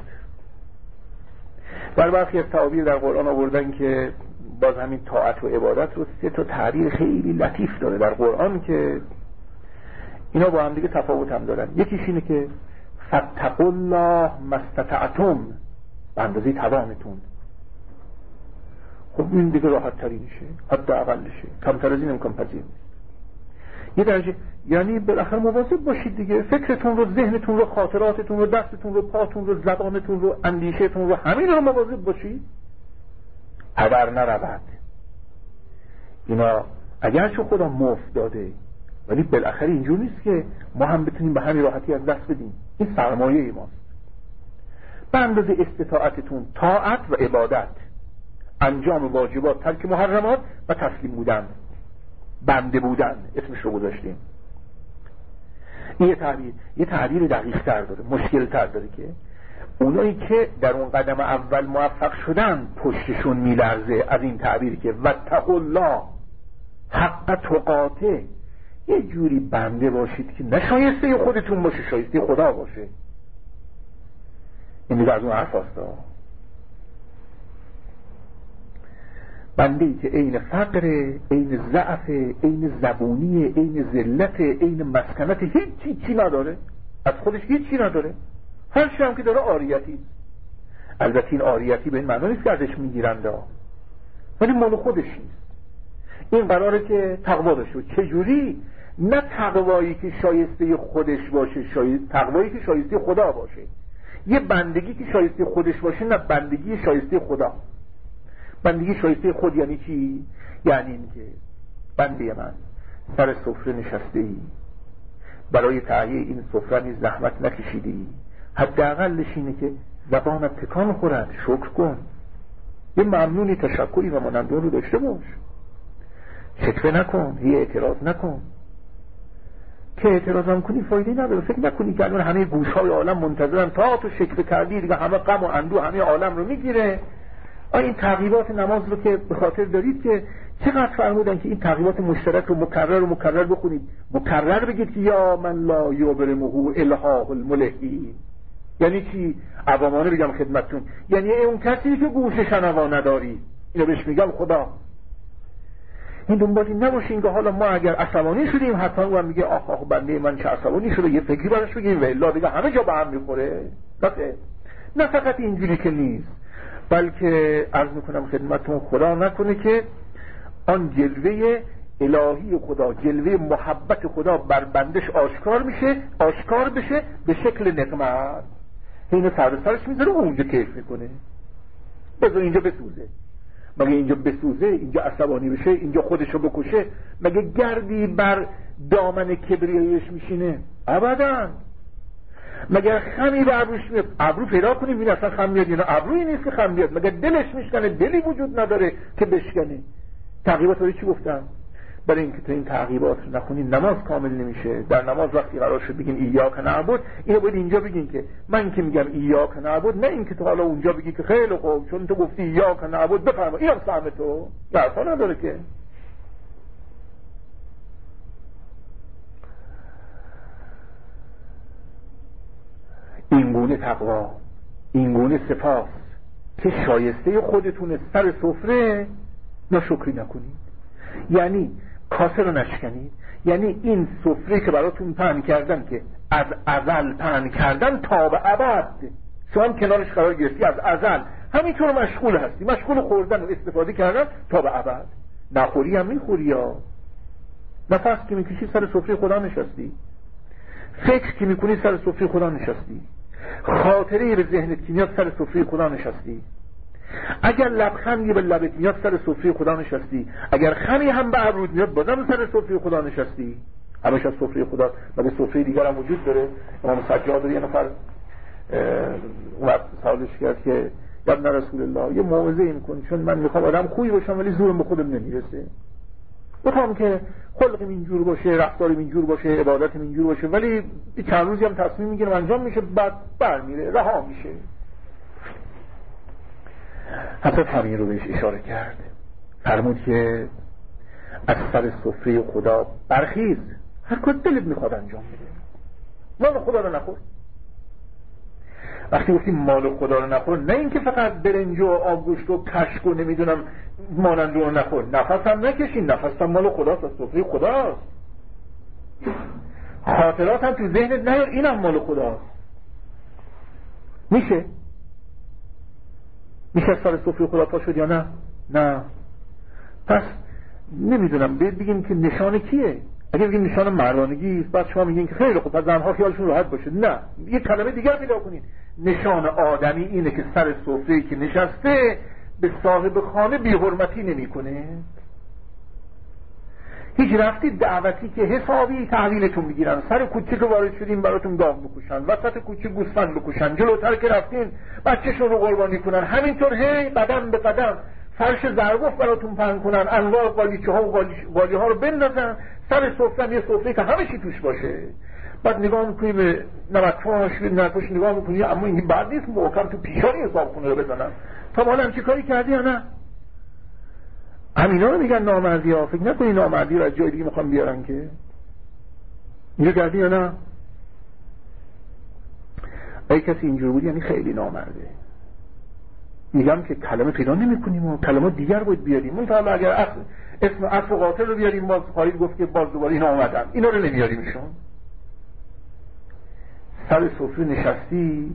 در برخی از تعابیر در قرآن آوردن که باز همین طاعت و عبادت رو سه تا تعبیر خیلی لطیف داره در قرآن که اینا با هم دیگه تفاوت هم دارن. یکیش اینه که فاتقوا الله ما استطعتم، به اندازه توانتون. خب این دیگه راحت تری میشه، حتی اقلشه، کمتر از این امکان پذیر نیست. یه درجه یعنی بالاخره مواظب باشید دیگه، فکرتون رو، ذهنتون رو، خاطراتتون رو، دستتون رو، پاتون رو، زبانتون رو، اندیشهتون رو، همین رو مواظب باشید هدر نرود. اینا اگرچه خدا مفت داده ولی بالاخره اینجور نیست که ما هم بتونیم به همین راحتی از دست بدیم. این سرمایه ماست. به اندازه استطاعتتون طاعت و عبادت، انجام واجبات، ترک محرمات و تسلیم بودن، بنده بودن اسمش رو گذاشتیم. این یه تعبیر یه تعبیر دقیق تر داره، مشکل تر داره که اونایی که در اون قدم اول موفق شدن پشتشون میلرزه از این تعبیر که واتقوا الله حق تقاته. یه جوری بنده باشید که نه شایسته خودتون باشه، شایسته خدا باشه. این دیگه از اون حرف هست. بنده‌ای که عین فقر، عین ضعف، عین زبونی، عین ذلت، عین مسکنت، هیچ چی نداره، از خودش هیچ چی نداره، هر چی هم که داره عاریتی. البته این عاریتی به این معنی نیست که ازش میگیرنده، ولی مال خودش نیست. این قراره که تقوا داشته. چجوری؟ نه تقوایی که شایسته خودش باشه، شایسته تقوایی که شایسته خدا باشه. یه بندگی که شایسته خودش باشه، نه بندگی شایسته خدا. بندگی شایسته خود یعنی چی؟ یعنی این که بنده من سر سفره نشسته ای، برای تهیه این سفره نیز زحمت نکشیده ای، حداقلش اینه که زبانت تکان خورد، شکر کن، یه ممنونی، تشکری و مانند اون رو داشته باش. شکوه نکن، یه اعتراض نکن، که اعتراض هم کنی فایده نداره. فکر نکنی که الان همه گوشهای عالم منتظرن تا تو شکوه کردی دیگه همه غم و اندوه همه عالم رو میگیره. آیا این تعقیبات نماز رو که به خاطر دارید که چقدر فرمودن که این تعقیبات مشترک رو مکرر و مکرر بخونید، مکرر بگید که یا من لا یبرمه الها الملحین. یعنی چی؟ عوامانه بگم خدمتتون، یعنی اون کسی که گوش شنوا نداری، اینو بهش میگم خدا. این دنبالی نباشین که حالا ما اگر عصبانی شدیم حتما اون میگه آخ آخ بنده من چه عصبانی شده، یه فکری براش بگیم و الا دیگه همه جا به هم میخوره. نه فقط اینجوری که نیست، بلکه عرض میکنم خدمتون خدا نکنه که آن جلوه الهی خدا، جلوه محبت خدا بر بندش آشکار میشه، آشکار بشه به شکل نقمت. اینو سر سرش میذاره و اونجا کیف میکنه. بذار اینجا بسوزه، مگه اینجا بسوزه، اینجا عصبانی بشه، اینجا خودشو بکشه، مگه گردی بر دامن کبریایش میشینه؟ ابداً. مگر خمی به ابروش میاد؟ ابرو پیدا کنیم این اصلا خم میاد، اینا ابرویی نیست که خم میاد. مگر دلش میشکنه؟ دلی وجود نداره که بشکنه. تعقیبات رو چی گفتم؟ برای اینکه تو این تعقیبات رو نخونین نماز کامل نمیشه. در نماز وقتی قرار شد بگین ایاک نعبد، اینو باید اینجا بگین که من که میگم ایاک نعبد، نه اینکه تو حالا اونجا بگی که خیلی خوب چون تو گفتی ایاک نعبد بفرما اینم سهم تو، حرفا نداره که. این گونه تقوا این گونه سپاس که شایسته خودتون سر سفره ناشکری نکنید، یعنی کاسه رو نشکنید، یعنی این سفره که براتون پهن کردن که از ازل پهن کردن تا به ابد، شما هم کنارش قرار گرفتی، از ازل همینطور مشغول هستی، مشغول خوردن و استفاده کردن تا به ابد. نخوری هم میخوری، یا نفس که میکشی سر سفره خدا نشستی، فکر که میکنی سر سفره خدا نشستی، خاطره به ذهنت که میاد سر سفره خدا نشستی، اگر لبخندی به لبت میاد سر سفره خدا نشستی، اگر خمی هم به ابرود میاد بازم سر سفره خدا نشستی. همش از سفره خدا. مگه سفره دیگر هم وجود داره؟ امام سجاد یه نفر اومد سوالش کرد که یا ابن رسول الله یه موعظه این کن، چون من میخوام آدم خوبی باشم ولی زورم به خودم نمیرسه، میخوام که خلقم اینجور باشه، رفتارم اینجور باشه، عبادتم اینجور باشه، ولی چند روزی هم تصمیم میگیرم انجام میشه، بعد برمیره، رها میشه. حضرت همین رو بهش اشاره کرد، فرمود که از سر سفره خدا برخیز، هر کار دلت میخواد انجام بده، مال خدا رو نخور. وقتی گفتیم مال خدا رو نخور، نه اینکه فقط برنج و آبگوشت و کشک و نمیدونم مانند رو نخور، نفس هم نکشین، نفس هم مال خداست، از سفره خداست. خاطرات هم تو ذهنت نیار، اینم مال خداست. میشه میشه از سر سفره خدا پا شد یا نه؟ نه. پس نمیدونم بگیم که نشانه کیه. اگه بگیم نشانه مردانگی است، بعد شما میگین که خیلی خوب، پس زنها خیالشون راحت باشه. نه، یه کلمه دیگر پیدا کنین. نشان آدمی اینه که سر سفره‌ای که نشسته به صاحب خانه بی‌حرمتی نمیکنه. هیچ رفتی دعوتی که حسابی تحویلتون میگیرن، سر کوچه که وارد شدین براتون گاو بکشن، وسط کوچه گوسفند بکشن، جلوتر که رفتین بچه‌شون رو قربانی کنن، همینطور هی قدم به قدم فرش زرگوف براتون پهن کنن، انواع قالیچه ها و قالی ها رو بندازن سر سفره، یه سفره که همه چی توش باشه. بعد نگاه میکنی به نمک‌فاش، به نمک‌فاش نگاه میکنی، اما این بعد نیست محکم تو پیشانی حساب کنه رو بزنن. تا حالا هم چی کاری کردی یا نه؟ همینا رو میگن نامردی ها. فکر نکنی نامردی رو از جای دیگه میخوام بیارن که اینجا کردی یا نه؟ ای کسی اینجور بود یعنی خیلی نامرده. میگم که کلمه پیدا نمی کنیم و کلمه دیگر باید بیاریم. من تا اگر اصل اسم اصل قاتل رو بیاریم، باز خواهید گفت که باز دوباره اینا آمدن، اینا رو نمیاریمشون. سر سفره نشستی،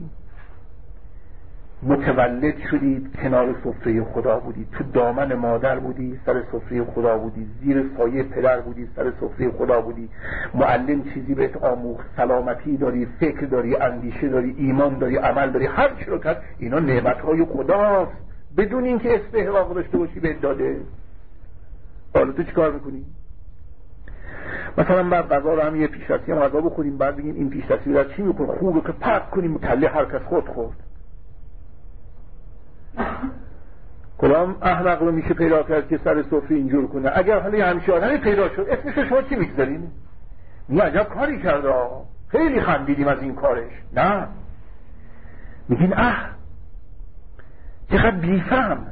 متولد شدید، کنار سفره خدا بودی، تو دامن مادر بودی، سر سفره خدا بودی، زیر سایه پدر بودی، سر سفره خدا بودی، معلم چیزی بهت آموخت، سلامتی داری، فکر داری، اندیشه داری، ایمان داری، عمل داری، هر چی رو کرد، اینا نعمتهای خداست، بدون اینکه استحقاق داشته باشی بهت داده. حالا تو چیکار میکنی؟ مثلا بعد غذا رو هم یه پیشرفتی هم غذا بخوریم، بعد بگیم این پیشرفتی رو چی میکنه؟ خوبه که پرت کنیم کله هر کس خود خورد. کلام احمق رو میشه پیدا کرد که سر سفره اینجور کنه؟ اگر حالا یه همچین آدمی پیدا شد، اسمش شما چی میگذارین؟ میگه عجب کاری کرده، خیلی خندیدیم از این کارش. نه، میگین اه چقدر بیفهم.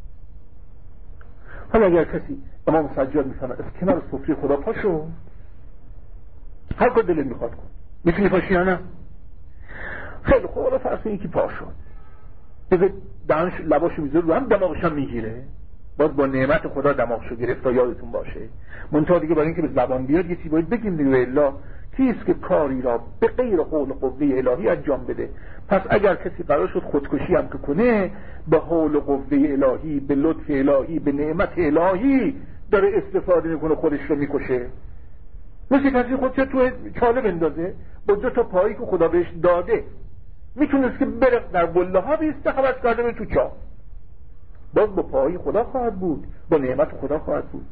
حالا اگر کسی امام سجاد میفهمه از کنار سفره خدا پاشو، هر کار دلت میخواد کن، میتونی پاشی یا نه؟ خیلی خوب، حالا فرض کنید که پا شد، بذار دهنش لباشو میذاره رو هم، دماغش هم میگیره، باز با نعمت خدا دماغشو گرفت، تا یادتون باشه. منتها دیگه برای اینکه به زبان بیاد یه چیزی باید بگیم دیگه، الا کیست که کاری را به غیر حول و قوه الهی انجام بده؟ پس اگر کسی قرار شد خودکشی هم که کنه، به حول و قوه الهی، به لطف الهی، به نعمت الهی داره استفاده میکنه، خودش رو میکشه. مثل کسی خودش تو چاله بندازه با دو تا پایی که خدا بهش داده، میتونست که بره در بله ها بیسته، خبرش کرده به تو چاه، باز با پایی خدا خواهد بود، با نعمت خدا خواهد بود.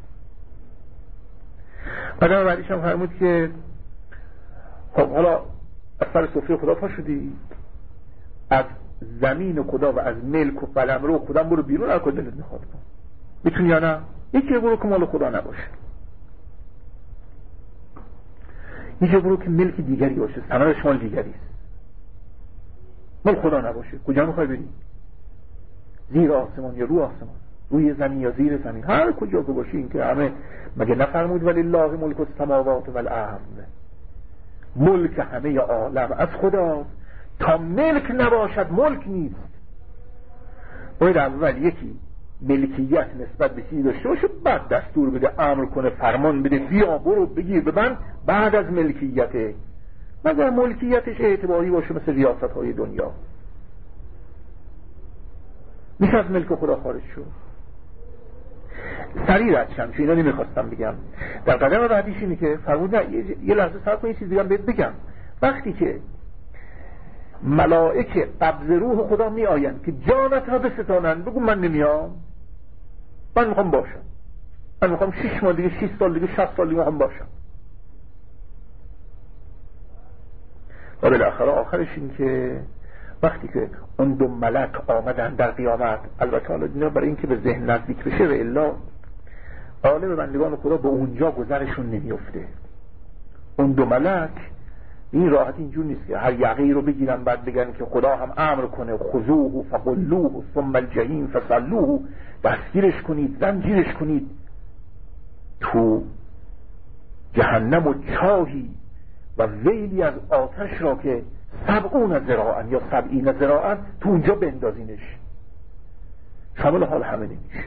قدم بعدیش هم فرمود که خب حالا از سر سفره خدا پا شدی، از زمین خدا و از ملک و قلمرو خدا برو بیرون، هر کجا دلت میخواد کن. میتونی یا نه؟ یکی برو که مال خدا نباشه، یکی برو که ملک دیگری باشه، سنارش مال دیگری است، مال خدا نباشه. کجا میخوای بری؟ زیر آسمان یا رو آسمان، روی زمین یا زیر زمین، هر کجا که باشی. این که همه مگه نفرمود ولله ملک السماوات والارض، ملک همه عالم از خداست، تا ملک نباشد ملک نیست. باید اول یکی ملکیت نسبت به چیزی داشته باشه، بعد دستور بده، امر کنه، فرمان بده، بیا برو بگیر ببند، بعد از ملکیته. مگر ملکیتش اعتباری باشه مثل ریاست های دنیا، میشه از ملک خدا خارج شد. سریع رد شم، چون اینا نمیخواستم بگم. در قدم بعدیش اینه که فرمود نه یه, یه لحظه صبر کن، یه چیز دیگه بهت بگم. وقتی که ملائکه قبض روح خدا می آیند که جانت را بستانند، بگو من نمیام، من میخوام باشم، من میخوام شش ماه دیگه، شش سال دیگه، شصت سال دیگه میخوام باشم. و بالاخره آخرش این که وقتی که اون دو ملک آمدن در قیامت، البته حالا اینا برای اینکه به ذهن نزدیک بشه و الا عالم بندگان خدا به اونجا گذرشون نمیفته. اون دو ملک این راحت اینجور نیست که هر یقی رو بگیرن بعد بگن که خدا هم امر کنه خذوه فغلوه ثم الجحیم فصلوه، دستگیرش کنید، زنجیرش کنید تو جهنم و چاهی و ویلی از آتش را که سبعون ذراعا یا سبعین ذراعا تو اونجا بندازینش. شامل حال همه نمیشه،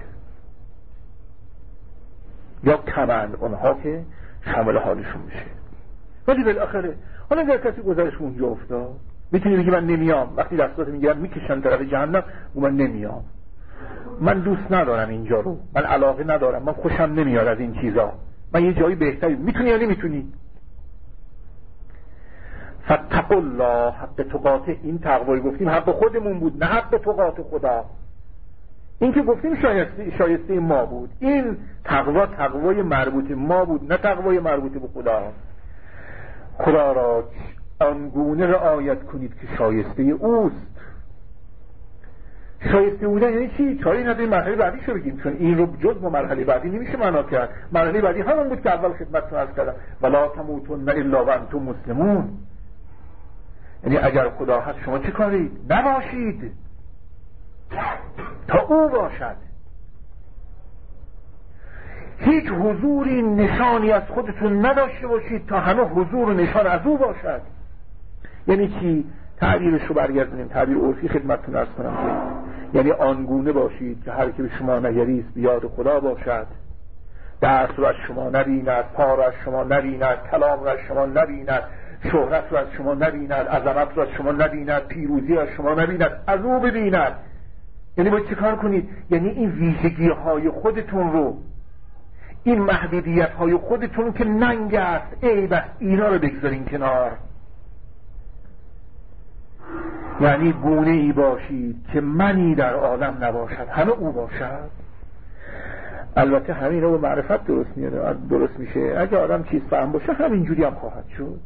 یا کمند اونها که شامل حالشون میشه. ولی بالاخره حالا اگر کسی گذرش اونجا افتاد میتونی بگی من نمیام، وقتی دستات میگیرن میکشن طرف جهنم و من نمیام، من دوست ندارم اینجا رو، من علاقه ندارم، من خوشم نمیاد از این چیزا، من یه جایی بهتری. میتونی یا نمیتونی؟ فاتقوا الله حق تقاته. این تقوایی گفتیم حق خودمون بود، نه حق تقاته خدا. این که گفتیم شایسته شایسته ما بود. این تقوا تقوای مربوط ما بود، نه تقوای مربوط به خدا. خدا را آنگونه رعایت کنید که شایسته اوست. شایسته بودن یعنی چی؟ چاری نداریم مرحله بعدی شو بگیم، چون این رو جز با مرحله بعدی نمیشه معنا کرد. مرحله بعدی همون بود که اول خدمتتون عرض کردم، ولا تموتن الا وانتم مسلمون. یعنی اگر خدا هست شما چه کارید؟ نباشید تا او باشد. هیچ حضوری نشانی از خودتون نداشته باشید تا همه حضور و نشان از او باشد. یعنی چی؟ تعبیرش رو برگردونیم، تعبیر عرفی خدمتتون عرض کنم که یعنی آنگونه باشید که هر که به شما نگریست بیاد خدا باشد، دست رو از شما نبیند، پا رو از شما نبیند، کلام رو از شما نبیند، شهرت رو از شما نبیند، عظمت رو از شما نبیند، پیروزی رو از شما نبیند، از او ببیند. یعنی باید چه کار کنید؟ یعنی این ویژگی های خودتون رو، این محدودیت های خودتون که ننگ است، عیب است، اینا رو بگذارین کنار. یعنی گونه ای باشید که منی در عالم نباشد، همه او باشد. البته همین رو به معرفت درست میاد، درست میشه. اگه آدم چیز فهم باشه همینجوری هم خواهد شد.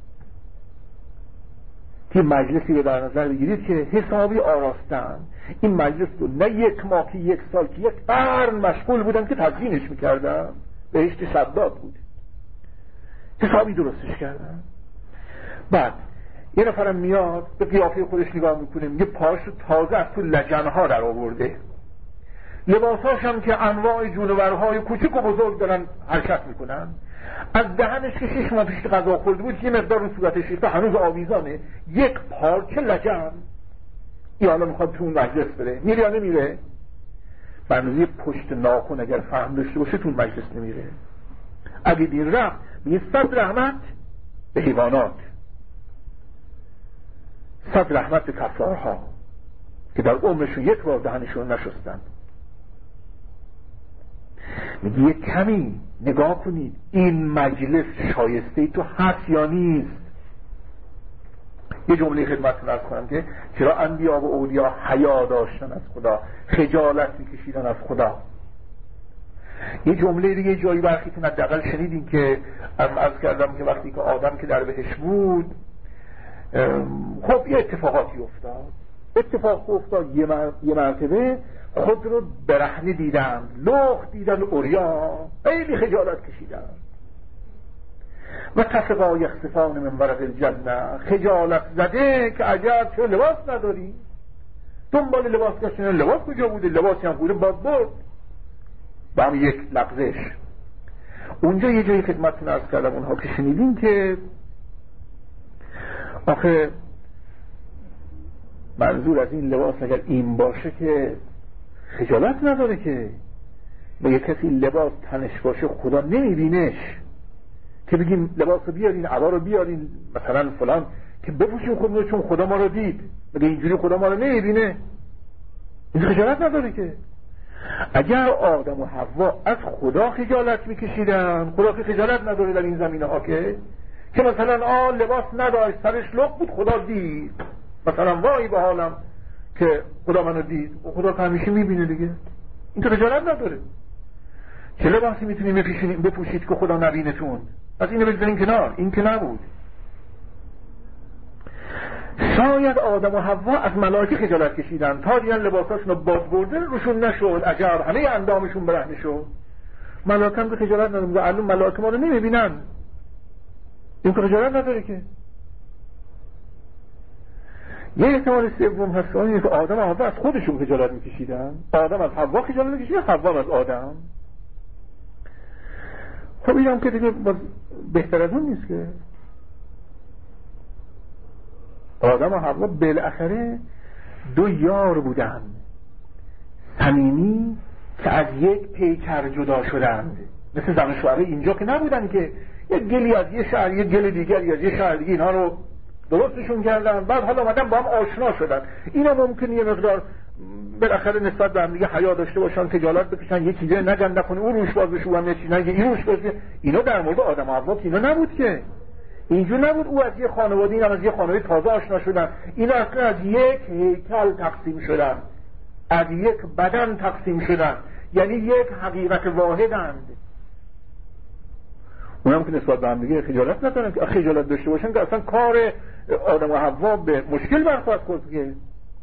که مجلسی رو در نظر بگیرید که حسابی آراستن این مجلس رو، نه یک ماه که یک سال که یک قرن مشغول بودن که تزیینش میکردن، بهشت شداد بود، حسابی درستش کردن. بعد یه نفرم میاد به قیافه خودش نگاه میکنه، میگه پاش رو تازه از تو لجنها در آورده، لباساش هم که انواع جونورهای کوچک و بزرگ دارن حرکت میکنن، از دهنش که شش ماه پیش غذا خورده بود یه مقدار رو صورتش ریخته هنوز آویزانه، یک پارچه لجن. این حالا میخواد تو اون مجلس بره، میره یا نمیره؟ برنامه پشت ناخن اگر فهم داشته باشه تو اون مجلس نمیره. اگه دین رفت میگه صد رحمت به حیوانات، صد رحمت به کفارها که در عمرشون یک بار دهنشون نشستن. میگه یک کمی نگاه کنید این مجلس شایسته تو هست یا نیست. یه جمله خدمتتون عرض کنم که چرا انبیا و اولیا حیا داشتن از خدا، خجالت میکشیدن از خدا. یه جمله دیگه جایی برخیتون حداقل شنیدین که عرض کردم که وقتی که آدم که در بهشت بود، خب یه اتفاقاتی افتاد. اتفاق افتاد یه, مر... یه مرتبه خود رو برهنه دیدن، لخت دیدن، عریا، خیلی خجالت کشیدن. و تفقا یخسفان من ورق الجنه، خجالت زده که عجب چرا لباس نداری؟ دنبال لباس گشتن، لباس کجا بوده؟ لباسی هم بوده باد برد. با هم یک لغزش. اونجا یه جایی خدمتتون عرض کردم اونها که شنیدین که آخه منظور از این لباس اگر این باشه که خجالت نداره که به یک کسی لباس تنش باشه خدا نمیبینش که بگیم لباس رو بیارین، عبا رو بیارین مثلا فلان که بپوشیم خودمون چون خدا ما رو دید، بگه اینجوری خدا ما رو نمیبینه. این خجالت نداره که. اگر آدم و حوا از خدا خجالت میکشیدن، خدا که خجالت نداره در این زمینه ها که که مثلا آه لباس نداشت سرش لق بود خدا دید، مثلا وای به حالم که خدا منو دید، و خدا که همیشه میبینه دیگه. این که خجالت نداره. چه لباسی میتونیم بپوشید که خدا نبینتون؟ از اینو بگذاریم کنار. این که نبود. شاید آدم و حوا از ملائکه خجالت کشیدن تا دیدن لباساشون رو باد برده روشون نشد، عجب همه اندامشون برهنه شد. ملائکه هم که خجالت ندارن، الان ملائکه ما رو نمیبینن. این که خجالت نداره که. یه احتمال سوم هست اینه که آدم و حوا از خودشون خجالت میکشیدن. آدم از حوا خجالت میکشیدن، حوا از آدم. خب اینم که دیگه بهتر از اون نیست که. آدم و حوا بالاخره دو یار بودند صمیمی که از یک پیکر جدا شدند. مثل زن و شوهر اینجا که نبودن که یک گلی از یه شهر یک گل دیگری از یه شهر دیگه اینها رو درستشون کردن، بعد حالا آمدن با هم آشنا شدن. اینا ممکنه یه مقدار بالاخره نسبت به هم دیگه حیا داشته باشن، خجالت بکشن، یه چیزی نگن نکنه اون روش باز بشه، هم یه چیزی نگه این روش باز. اینا در مورد آدم و حوا اینا نبود که. اینجور نبود. او از یه خانواده، این هم از یه خانواده تازه آشنا شدن. اینا اصلا از یک هیکل تقسیم شدن، از یک بدن تقسیم شدن، یعنی یک حقیقت واحدند. اونم که نسبت به هم دیگه خجالت ندارن که خجالت داشته باشن که اصلا کار آدم و حوا به مشکل برخواهد خورد که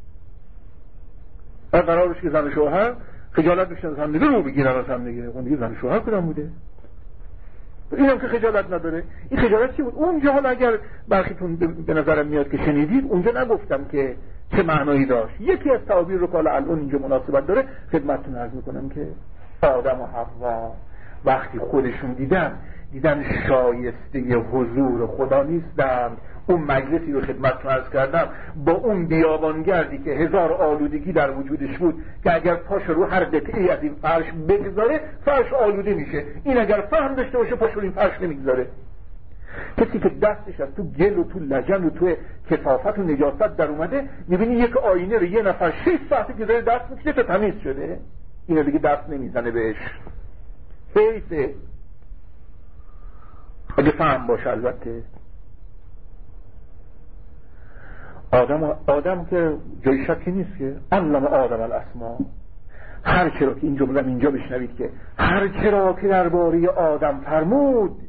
قرار بشه که زن و شوهر خجالت داشتن از هم دیگه رو بگیرن از هم دیگه. اون دیگه زن و شوهر کدام بوده؟ اینم که خجالت نداره. این خجالت چی بود؟ اونجا حالا اگر برخیتون به نظرم میاد که شنیدید، اونجا نگفتم که چه معنایی داشت. یکی از تعابیر رو که الان اینجا مناسبت داره خدمتتون عرض میکنم که آدم و حوا وقتی خودشون دیدن دیدن شایسته حضور خدا نیستن. اون مجلسی رو خدمتتون عرض کردم با اون بیابانگردی که هزار آلودگی در وجودش بود که اگر پاش رو هر قطعی از این فرش بگذاره فرش آلوده میشه، این اگر فهم داشته باشه پاش رو این فرش نمیگذاره. کسی که دستش از تو گل و تو لجن و تو کثافت و نجاست در اومده، میبینی یک آینه رو یه نفر شش ساعته که داره دست میکشه تا تمیز شده، اینو دیگه دست نمیزنه بهش. حیفه اگه فهم باشه. البته آدم آدم که جای شکی نیست که علم آدم الاسما. هر چرا که این جمله اینجا بشنوید که هر چرا که درباره آدم فرمود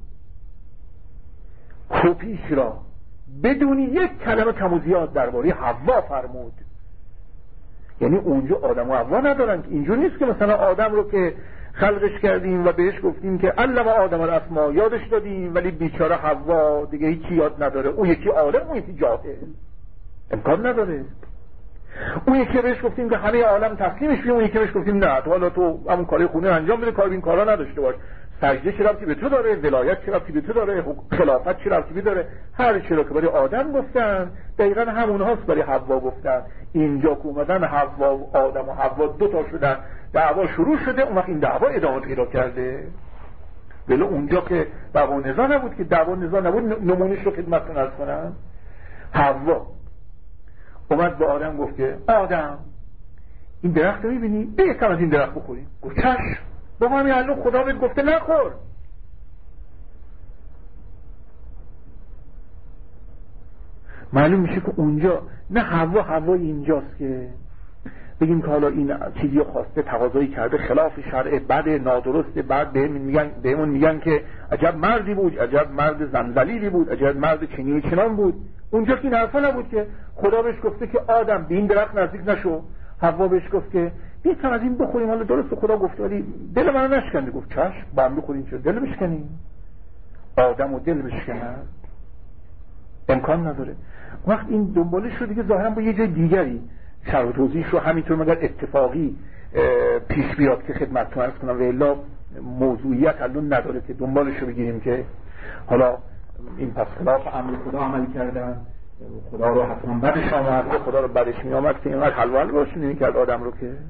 کپیش را بدون یک کلمه کم و زیاد درباره حوا فرمود. یعنی اونجا آدم و حوا ندارن که اینجور نیست که مثلا آدم رو که خلقش کردیم و بهش گفتیم که علم آدم الاسما یادش دادیم ولی بیچاره حوا دیگه هیچی یاد نداره، اون یکی عالم اون یکی جاهل، امکان نداره. اون یکی بهش گفتیم که همه عالم تسلیمش بیم، اون یکی بهش گفتیم نه تو حالا تو همون کاری خونه انجام بده، کار این کارا نداشته باش. سجده چه ربطی به تو داره؟ ولایت چه ربطی به تو داره؟ خلافت چه ربطی داره؟ هر چیزی که برای آدم گفتن دقیقاً همون هاست برای حوا گفتن. اینجا که اومدن حوا و آدم و حوا دو تا شدن، دعوا شروع شده، اون وقت این دعوا ادامه پیدا کرده. ولی اونجا که دعوا نزاع نبود که دعوا نزاع نبود نمونهش رو خدمتتون عرض کنم. حوا اومد به آدم گفت که آدم این درخت رو میبینی؟ بهتر از این درخت بخوریم. گفت چشم. بابا همین الان خدا بهت گفته نخور. معلوم میشه که اونجا نه حوا حوای اینجاست که بگیم که حالا این چیزی خواسته تقاضایی کرده خلاف شرع بد نادرسته، بعد بهمون میگن بهمون میگن که عجب مردی بود، عجب مرد زنزلیلی بود، عجب مرد چنین چنان بود. اونجا که این حرفا نبود که خدا بهش گفته که آدم به این درخت نزدیک نشو. حوا بهش گفت که بیتم از این بخوریم. حالا درست خدا گفته ولی دل منو نشکنده. گفت چشم با هم بخوریم. چه دل بشکنیم؟ آدم و دل بشکنه امکان نداره. وقت این دنبالش رو دیگه ظاهرا با یه جای دیگری شرح و توضیحش رو همینطور مگر اتفاقی پیش بیاد که خدمتتون عرض کنم و الا موضوعیت الان نداره که دنبالش رو بگیریم که حالا این پس خلاف امر خدا عمل کردن، خدا رو حتما بدش آمد، خدا رو بدش می آمد که اینقدر حلوال روشن نمی کرد آدم رو. که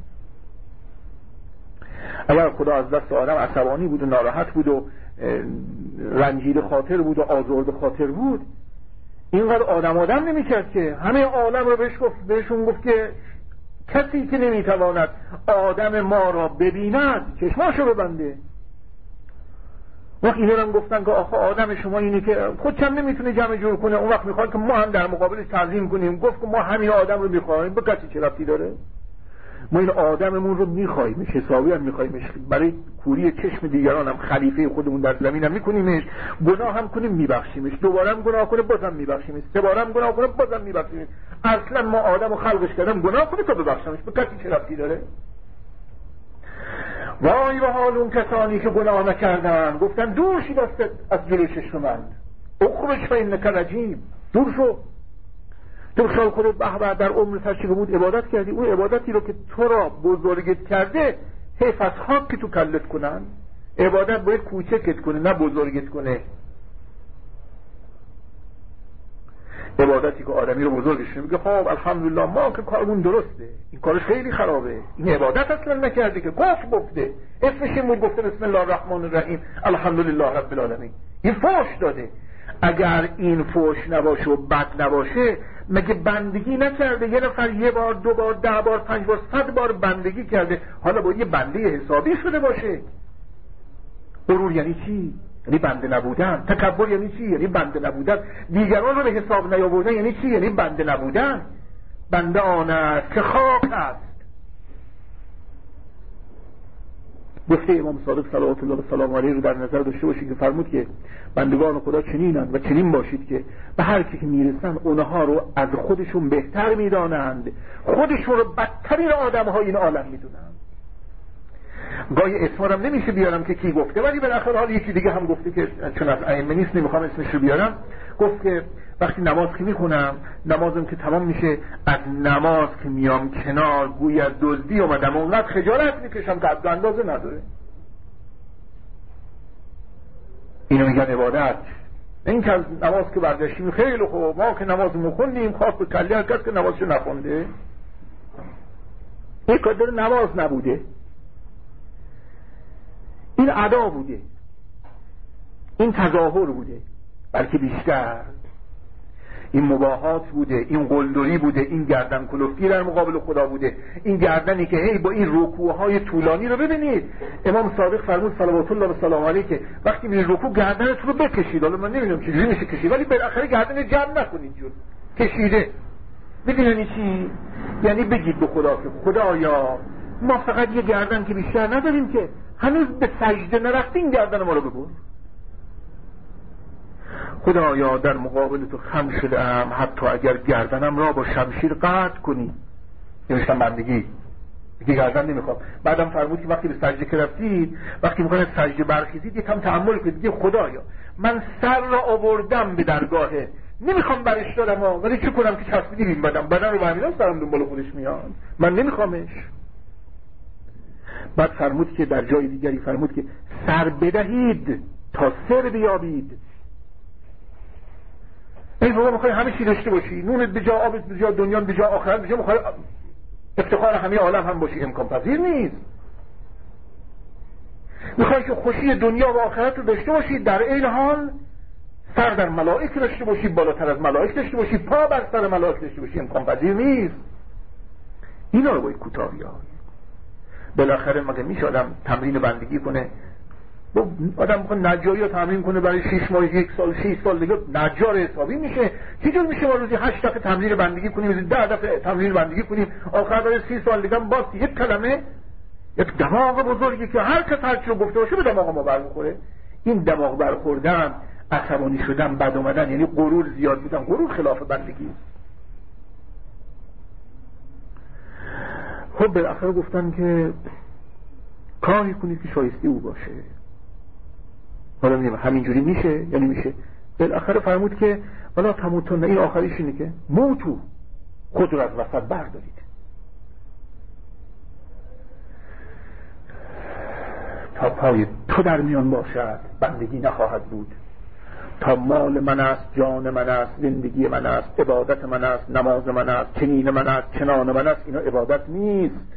اگر خدا از دست آدم عصبانی بود و ناراحت بود و رنجیده خاطر بود و آزرده خاطر بود، اینقدر آدم آدم نمی کرد که همه عالم رو بهش گفت، بهشون گفت که کسی که نمی تواند آدم ما را ببیند چشماشو ببنده. وقت اینا هم گفتن که آخه آدم شما اینه که خودشم نمیتونه جمع جور کنه، اون وقت میخواد که ما هم در مقابلش تعظیم کنیم. گفت که ما همین آدم رو میخوایم، به کسی چه ربطی داره؟ ما این آدممون رو میخوایمش، حسابی هم میخوایمش، برای کوری چشم دیگران هم خلیفه خودمون در زمین هم میکنیمش، گناه هم کنیم میبخشیمش، دوباره هم گناه کنه بازم میبخشیمش، سه بار هم گناه کنه بازم میبخشیمش. اصلا ما آدم رو خلقش کردم گناه کنه تا ببخشمش، به کسی چه ربطی داره؟ وای به حال اون کسانی که گناه نکردن، گفتن دور شید از جلوی چشم من، اخرج فانک رجیم، دور شو. تو خیال خودت به در عمر تشریف بود عبادت کردی، اون عبادتی رو که تو را بزرگت کرده حیف از خاک که تو کلت کنن. عبادت باید کوچکت کنه نه بزرگت کنه. عبادتی که آدمی رو بزرگش میگه خب الحمدلله ما که کارمون درسته، این کارش خیلی خرابه، این عبادت اصلا نکرده که گفت گفته اسمش این بود، گفته بسم الله الرحمن الرحیم الحمدلله رب العالمین، این فوش داده. اگر این فوش نباشه و بد نباشه مگه بندگی نکرده؟ یه نفر یه بار دو بار ده بار پنج بار صد بار بندگی کرده، حالا باید یه بنده حسابی شده باشه. غرور یعنی چی؟ یعنی بنده نبودن. تکبر یعنی چی؟ یعنی بنده نبودن. دیگران رو به حساب نیاوردن یعنی چی؟ یعنی بنده نبودن. بنده آن است که خاک است. گفته امام صادق صلوات الله و سلام علیه رو در نظر داشته باشید که فرمود که بندگان خدا چنینند و چنین باشید که به هر کی که میرسن اونها رو از خودشون بهتر میدانند، خودشون رو بدترین آدم‌های این عالم میدونند. گاهی اسمارم نمیشه بیارم که کی گفته، ولی بالاخره حال یکی دیگه هم گفته که چون از ائمه نیست نمیخوام اسمش رو بیارم. گفت که وقتی نماز که میخونم، نمازم که تمام میشه، از نماز که میام کنار گویا از دزدی اومدم، اونقدر خجالت میکشم که از اندازه نداره. اینو میگن عبادت. این که از نماز که برداشتیم خیلی خوب، ما که نماز میخوندیم خاص به کلی هر کس که نمازشو نخونده. این قدر نماز نبوده، این ادا بوده، این تظاهر بوده، بلکه بیشتر این مباهات بوده، این قلدری بوده، این گردن کلفتی در مقابل خدا بوده، این گردنی که هی با این رکوعهای طولانی رو ببینید. امام صادق فرمود صلوات الله و سلام علیه که وقتی میرین رکوع گردنتون رو بکشید. حالا من نمیدونم چجوری میشه کشید، ولی بالاخره گردن جمع نکنید جور کشیده. ببینید چی؟ یعنی بگید به خدا که خدایا ما فقط یه گردن که بیشتر نداریم که هنوز به سجده نرفتیم، گردن ما رو ببر. خدایا در مقابل تو خم شده ام، حتی اگر گردنم را با شمشیر قطع کنی. نوشتم بندگی دیگه گردن نمیخوام. بعدم فرمود که وقتی به سجده که رفتید، وقتی میخواین سجده برخیزید یکم تأمل کنید، دیگه خدایا من سر را آوردم به درگاهه، نمیخوام برش دارم ها، ولی چه کنم که چسبیدی بیم بدم بدن رو برمیدم سرم دنبال خودش میاد، من نمیخوامش. بعد فرمود که در جای دیگری فرمود که سر بدهید تا سر بیابید. ای بابا میخوای همه چی داشته باشی، نونت به جا، آبت به جا، دنیا به جا، آخرت به جا، میخوای افتخار همه عالم هم باشی، امکان پذیر نیست. میخوای که خوشی دنیا و آخرت رو داشته باشی، در این حال سر در ملائک داشته باشی، بالاتر از ملائک داشته باشی، پا بر سر ملائک داشته باشی، امکان پذیر نیست. اینا رو باید کوتاه بیای. بالاخره مگه میشه آدم تمرین بندگی کنه؟ آدم میخواد نجاری رو تمرین کنه برای شش ماه، یک سال، شش سال دیگه نجار حسابی میشه. چجور میشه ما روزی هشت دفعه تمرین بندگی کنیم، روزی ده دفعه تمرین بندگی کنیم، آخر برای سی سال دیگه باز یک کلمه، یک دماغ بزرگی که هر کس هر چی رو گفته باشه به دماغ ما برمیخوره. این دماغ برخوردن، عصبانی شدن، بد اومدن، یعنی غرور زیاد بودن. غرور خلاف بندگی. خب بالاخره گفتن که کاری کنید که شایسته او باشه. حالا میگم همینجوری میشه یعنی میشه. بالاخره فرمود که والا تموتون، این آخریش اینه که موتو، خود رو از وسط بردارید تا پای تو در میان باشد بندگی نخواهد بود. تا مال من است، جان من است، زندگی من است، عبادت من است، نماز من است، چنین من است، چنان من است، اینا عبادت نیست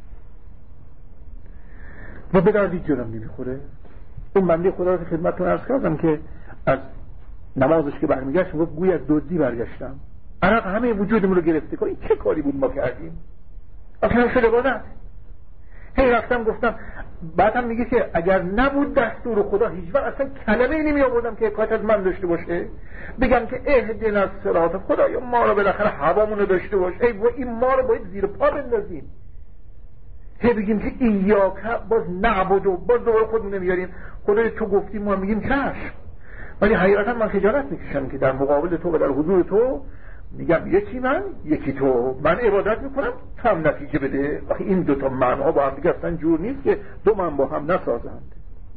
و به درد هیچ جرم نمیخوره. اون بنده خدا رو خدمتتون عرض کردم که از نمازش که برمیگشت میگفت گویا از دزدی برگشتم، عرق همه وجودمون رو گرفته. این چه کاری بود ما کردیم؟ اصلا شده عبادت. هی رفتم گفتم، بعدم میگه که اگر نبود دستور خدا هیچ وقت اصلا کلمه نمی آوردم که حکایت از من داشته باشه، بگم که اهدنا الصراط، خدایا ما رو بالاخره هوامون رو داشته باش، ای و این ما رو باید زیر پا بندازیم. هی بگیم که ایاک، باز نعبد و باز دوباره خودمون نمیاریم خدای تو گفتی ما میگیم چشم، ولی حقیقتا من خجالت میکشم که در مقابل تو و در حضور تو میگم یکی من یکی تو، من عبادت میکنم تو هم نتیجه بده. وقتی این دوتا معنی با هم دیگه اصلا جور نیست که دو من با هم نسازند.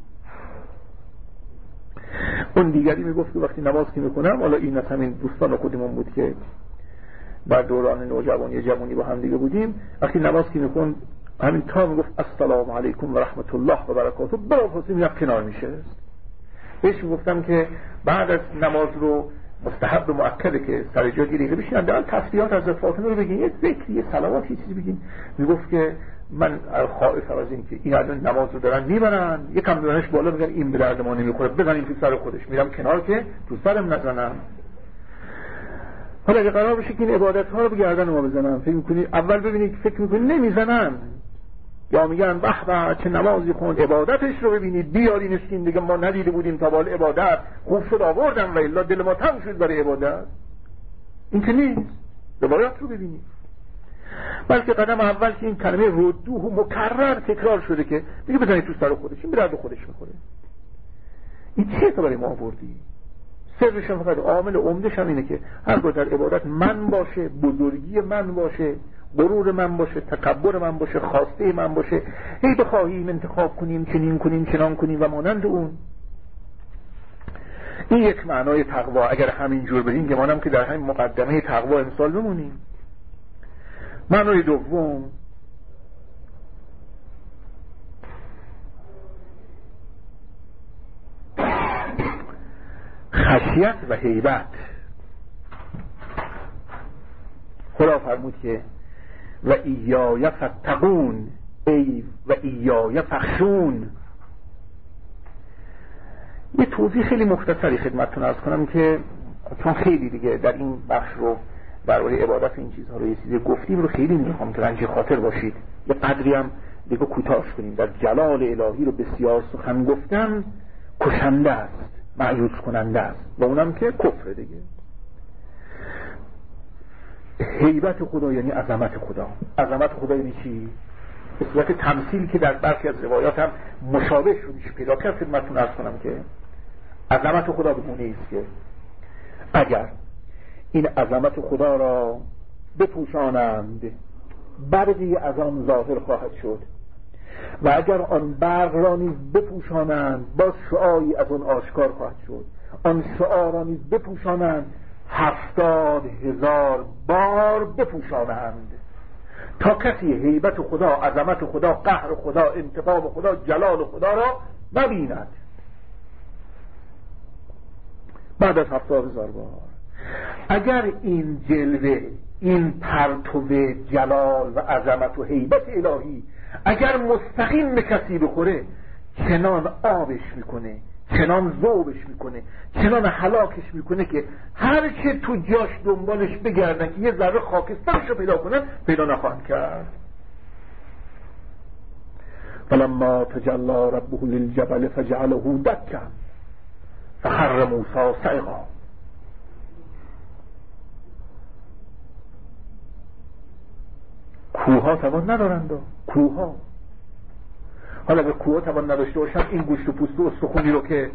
اون دیگری میگفت که وقتی نماز که میکنم، حالا این از همین دوستان خودمون بود که در دوران نوجوانی جوانی با هم دیگه بودیم، وقتی نماز که میکن همین تا میگفت السلام علیکم و رحمت الله و برکاته، بلافاصله میرفت کنار میشه. بهش میگفتم که بعد از نماز رو مستحب و مؤکده که سر جا گیریده بشین، در تسبیحات از فاطمه رو بگین، یه ذکر، یه صلوات، یه چیزی بگین. میگفت که من خائفم از این که این الان نماز رو دارن میبرن، یکم دانش بالا میگن این به درد ما نمیخوره، بزنین تو سر خودش. میرم کنار که تو سرم نزنم. حالا اگه قرار بشه که این عبادت ها رو به گردن ما بزنن، فکر میکنید اول ببینید فکر میکنید نمیزنن، یا میگن به به چه نمازی خوند، عبادتش رو ببینید بیارین اسکین دیگه ما ندیده بودیم تا بالا عبادت خوب شد آوردم و الا دل ما تنگ شد برای عبادت. این که نیست، روایات رو ببینید. بلکه قدم اول که این کلمه ردوه مکرر تکرار شده که دیگه بزنید تو سر خودش، این به درد خودش میخوره. این چیه که برای ما آوردی؟ سرش هم فقط عامل عمدش هم اینه که هرگاه در عبادت من باشه، بزرگی من باشه، غرور من باشه، تکبر من باشه، خواسته من باشه، هی بخواهیم انتخاب کنیم، چنین کنیم، چنان کنیم و مانند اون. این یک معنای تقوا. اگر همین جور بریم گمانم که در همین مقدمه تقوا امسال بمونیم. معنای دوم، خشیت و هیبت. خدا فرمود که و ایای فتقون، ای و ایای فخشون. یه توضیح خیلی مختصری خدمتتون عرض کنم که چون خیلی دیگه در این بخش رو برای عبادت این چیزها رو یه چیزی گفتیم رو خیلی میخوام که رنج خاطر باشید، یه قدری هم دیگه کوتاهش کنیم. در جلال الهی رو بسیار سخن گفتن کشنده است، مایوس کننده است، و اونم که کفر دیگه. هیبت خدا یعنی عظمت خدا. عظمت خدا یعنی چی؟ به صورت تمثیل که در برخی از روایات هم مشابه شدیش پیدا کرد خدمتتون عرض کنم که عظمت خدا به گونه است که اگر این عظمت خدا را بپوشانند برقی از آن ظاهر خواهد شد، و اگر آن برق را نیز بپوشانند باز شعاعی از آن آشکار خواهد شد. آن شعاع را نیز بپوشانند هفتاد هزار بار بپوشانند تا کسی هیبت خدا، عظمت خدا، قهر خدا، انتقام خدا، جلال خدا را نبیند. بعد از هفتاد هزار بار اگر این جلوه، این پرتو جلال و عظمت و هیبت الهی اگر مستقیم به کسی بخوره، چنان آبش میکنه، چنان ذوبش میکنه، چنان هلاکش میکنه که هر چه تو جاش دنبالش بگردن که یه ذره خاکسترش رو پیدا کنن پیدا نخواهند کرد. فلما تجلی ربه للجبل فجعله دکا فخر موسی صعقا. کوها توان ندارند، کوها. حالا به کوها توان نداشته باشن، این گوشت و پوست و استخونی رو که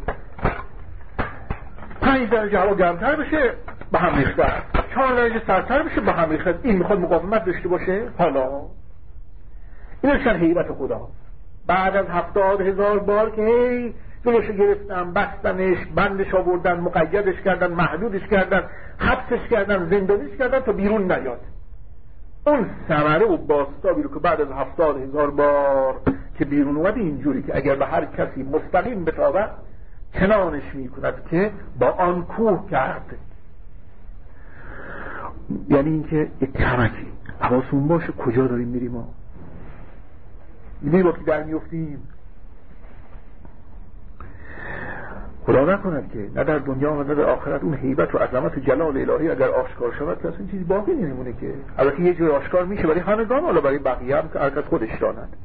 پنج درجه هوا گرمتر بشه به هم ریخته، چهار درجه سردتر بشه به هم ریخته، این میخواد مقاومت داشته باشه. حالا این شن هیبت خدا. بعد از هفتاد هزار بار که هی جلوشو گرفتن، بستنش، بندش آوردن، مقیدش کردن، محدودش کردن، حبسش کردن، زندانیش کردن تا بیرون نیاد. اون ثمره و باستابی رو که بعد از هفتاد هزار بار که بیرون اومده اینجوری که اگر به هر کسی مستقیم بتابه چنانش می کند که با آن کوه کرد. یعنی اینکه یک کمکی حواسمون باشه کجا داریم میریم. ما میدونی با که در میفتیم. خدا نکند که نه در دنیا و نه در آخرت اون هیبت و عظمت و جلال الهی اگر آشکار شود که اصلا چیزی باقی نمیمونه. که البته یه جور آشکار میشه برای همگان، حالا برای بقیه هم که هر کس خودش داند.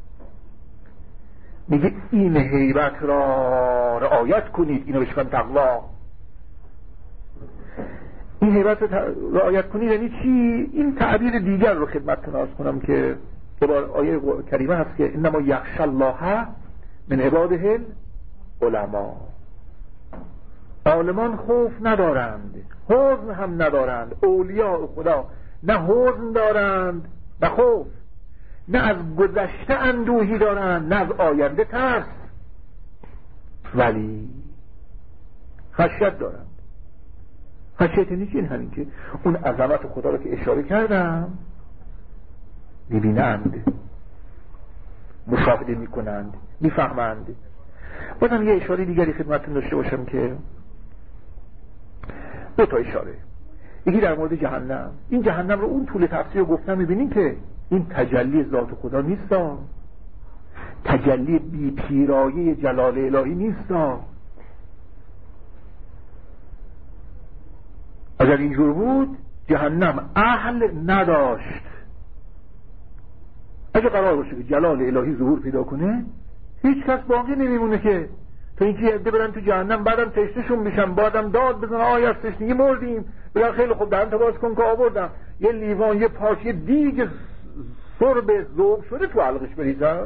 میگه این هیبت را رعایت کنید، اینو بهش کن تقوا. این هیبت رو رعایت کنید یعنی چی؟ این تعبیر دیگر رو خدمتتون عرض کنم که دوباره آیه کریمه هست که انما یخشی الله من عباده العلماء. عالمان خوف ندارند، حزن هم ندارند. اولیاء خدا نه حزن دارند نه خوف، نه از گذشته اندوهی دارند نه از آینده ترس، ولی خشیت دارند. خشیت نیست این همین که اون عظمت خدا رو که اشاره کردم میبینند، مشاهده میکنند، میفهمند. بازم یه اشاره دیگری خدمتتون داشته باشم که دو تا اشاره. یکی در مورد جهنم. این جهنم رو اون طول تفسیر گفتم میبینین که این تجلی ذات خدا نیست، تجلی بی پیرایه جلال الهی نیست. اگر اینجور بود جهنم اهل نداشت. اگر قرار باشه که جلال الهی ظهور پیدا کنه هیچ کس باقی نمیمونه که تا اینکه عده برن تو جهنم بعدم تشنشون میشن، بعدم داد بزنن آی از تشنگی مردیم، بگن خیلی خوب دهن تا باز کن که آوردم یه لیوان یه پارچه دیگه سرب ذوب شده تو حلقش بریزن،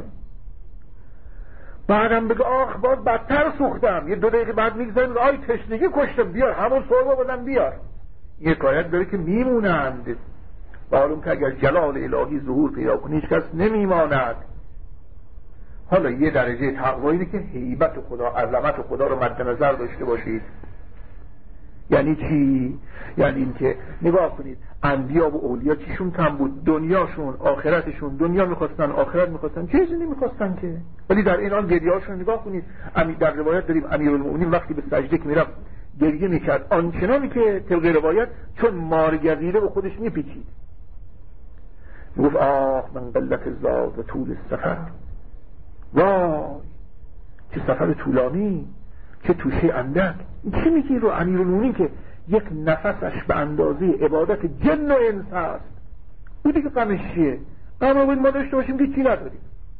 بعدم بگه آخ باز بدتر سوختم، یه دو دقیقه بعد میگذاریم آی تشنگی کشتم بیار همون سرب بدن بیار. یه کایت داره که میمونند. معلوم که اگر جلال الهی ظهور پیدا کنه هیچ کس نمیماند. حالا یه درجه تقوا اینه که هیبت خدا، عظمت خدا رو مد نظر داشته باشید. یعنی چی؟ یعنی این که نگاه کنید انبیا و اولیا چیشون کم بود؟ دنیاشون، آخرتشون. دنیا میخواستن، آخرت میخواستن، چیزی نمیخواستن که، ولی در این حال گریه‌هاشون نگاه کنید. در روایت داریم امیرالمومنین وقتی به سجده که میرفت گریه میکرد آنچنانی که طبق روایت چون مارگزیده به خودش میپیچید، میگفت آه من قلت الزاد و طول السفر، وای چه سفر طولانی، چه توشه اندک. چی میگی رو امیرالمومنین که یک نفسش به اندازه عبادت جن و انس هست؟ او دیگه غمش چیه؟ غم بود ما داشته باشیم که چی نداریم.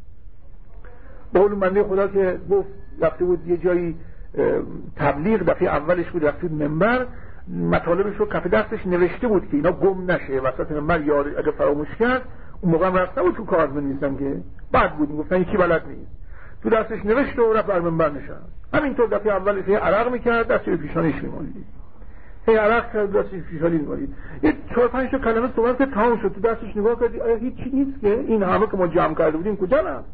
با اون بنده خدا که گفت رفته بود یه جایی تبلیغ، دفعه اولش بود رفته بود منبر، مطالبش رو کف دستش نوشته بود که اینا گم نشه وسط منبر، یار اگه فراموش کرد. اون موقع هم رفته بود تو کار بنویسم که بعد بود میگفتن کی بلد نیست، تو دستش نوشته و رفت بر منبر نشست. همینطور دفعه اولش یه عرق میکرد دستش به پیشانیش میمالید، هی عرق کرد دستش پیشانی میمالید، یه چهار پنج تا کلمه صحبت که تمام شد، تو دستش نگاه کردی آیا هیچی نیست که این همه که ما جمع کرده بودیم کجا رفت؟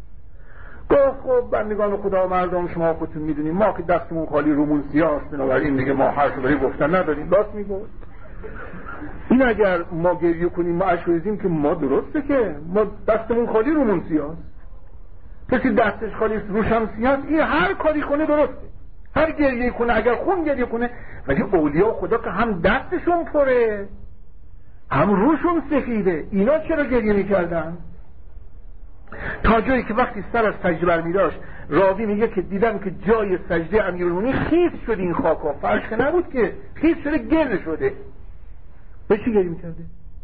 گفت خب بندگان خدا مردم شما خودتون میدونیم ما که دستمون خالی رومون سیاست، بنابراین دیگه ما حرف برای گفتن نداریم. راست میگفت. این اگر ما گریه کنیم ما اشک بریزیم که ما درسته که ما دستمون خالی رومون سیاست، کسی دستش خالی روش هم سیاست، این هر کاری کنه درسته، هر گریه کنه اگر خون گریه کنه. ولی اولیاء خدا که هم دستشون پره هم روشون سفیده، اینا چرا گریه میکردن؟ تا جایی که وقتی سر از سجده برمی داشت راوی میگه که دیدم که جای سجده امیرالمومنین خیس شده، این خاکا فرش که نبود که خیس شده گرد شده. به چی گریه میکرده؟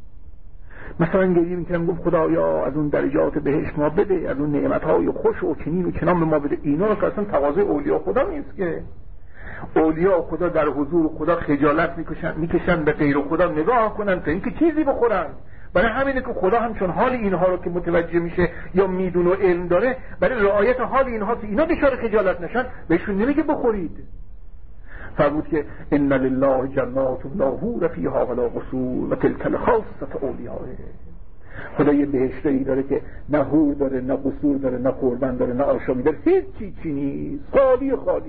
مثلا گریه میکردم گفت خدایا از اون درجات بهشت ما بده، از اون نعمتهای خوش و چنین و چنان به ما بده. اینا که اصلا تقاضای اولیاء خدا نیست که. اولیاء خدا در حضور خدا خجالت میکشن میکشن به غیر خدا نگاه کنن تا اینکه چیزی بخورن. برای همینه که خدا همچون حال اینها رو که متوجه میشه یا میدونه و علم داره، برای رعایت حال اینها که اینا دچار خجالت نشن بهشون نمیگه بخورید. فرمود که ان لله جنات لا حور فیها ولا قصور و تلک الخاصه اولیاء. خدا یه بهشتی داره که نه حور داره، نه قصور داره، نه قربان داره، نه آشامی داره، هیچ چیزی نیست، خالی خالی.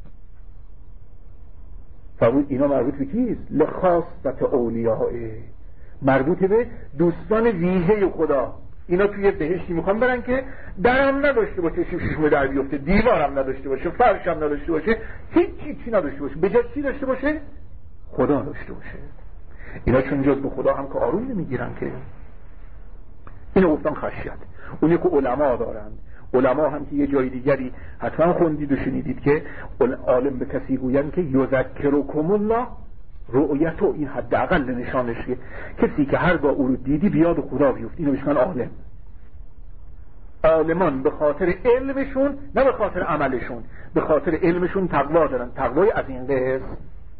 فرمود اینا مربوط به کیست؟ لخاصه اولیاء، مربوط به دوستان ویژه خدا. اینا توی بهشتی میخوان برن که درم نداشته باشه، شیش شیشم در بیفته، دیوارم نداشته باشه، فرشم نداشته باشه، هیچ چیزی نداشته باشه، به جای چی داشته باشه؟ خدا داشته باشه. اینا چون جز به خدا هم که آروم نمیگیرن که. اینو گفتن خشیت. اونی که علما دارن، علما هم که یه جای دیگری حتما خوندید و شنیدید که عالم به کسی گوین که یذکرکم الله رؤیتو، این حداقل نشانشه، کسی که هرگاه او رو دیدی بیاد خدا بیفت، اینو بهش میگن عالم. عالمان به خاطر علمشون نه به خاطر عملشون، به خاطر علمشون تقوا دارن، تقوای از این قسم.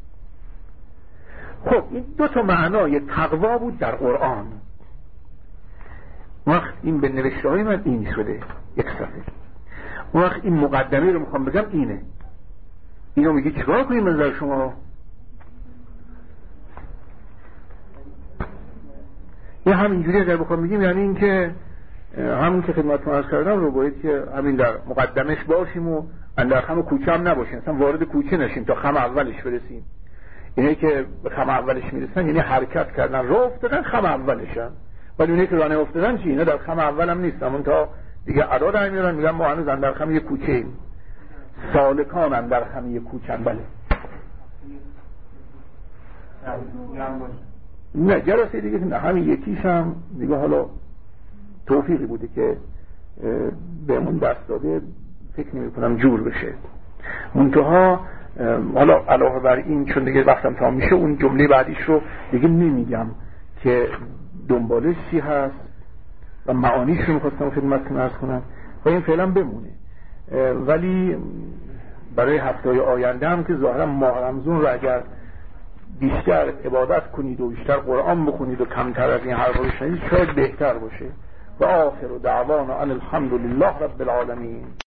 خب این دو تا معنای تقوا بود در قرآن. وقت این به نوشته های من این شده یک صفحه. وقت این مقدمه رو میخوام بگم اینه. اینو میگی چیکار کنیم نظر شما؟ یه همینجوری اگر بخوام بگیم یعنی این که همون که خدمتتون عرض کردم رو باید که همین در مقدمش باشیم و اندر خم کوچه هم نباشیم، اصلا وارد کوچه نشیم تا خم اولش برسیم. اینه که به خم اولش میرسن یعنی حرکت کردن، راه افتادن، خم اولشن. ولی اونه که راه افتادن چی؟ اینا در خم اول هم نیستن، اون تا دیگه ادا در میارن میگن ما هنوز اندر خم یه کوچه ایم، سالکان اندر خم یه کوچن. بله نه جلسه دیگه نه، همین یکیش هم دیگه حالا توفیقی بوده که بهمون دست داده، فکر نمی کنم جور بشه. منتها حالا علاوه بر این چون دیگه وقتم تمام میشه اون جمله بعدیش رو دیگه نمیگم که دنبالش چی هست و معانیش رو میخواستم خدمتتون عرض کنم و این فعلا بمونه. ولی برای هفته‌های آینده هم که ظاهرا ماه رمضان رو اگر بیشتر عبادت کنید و بیشتر قرآن بخونید و کمتر از این حرفا بشنوید شاید بهتر باشه. و آخر دعوانا ان الحمد لله رب العالمین.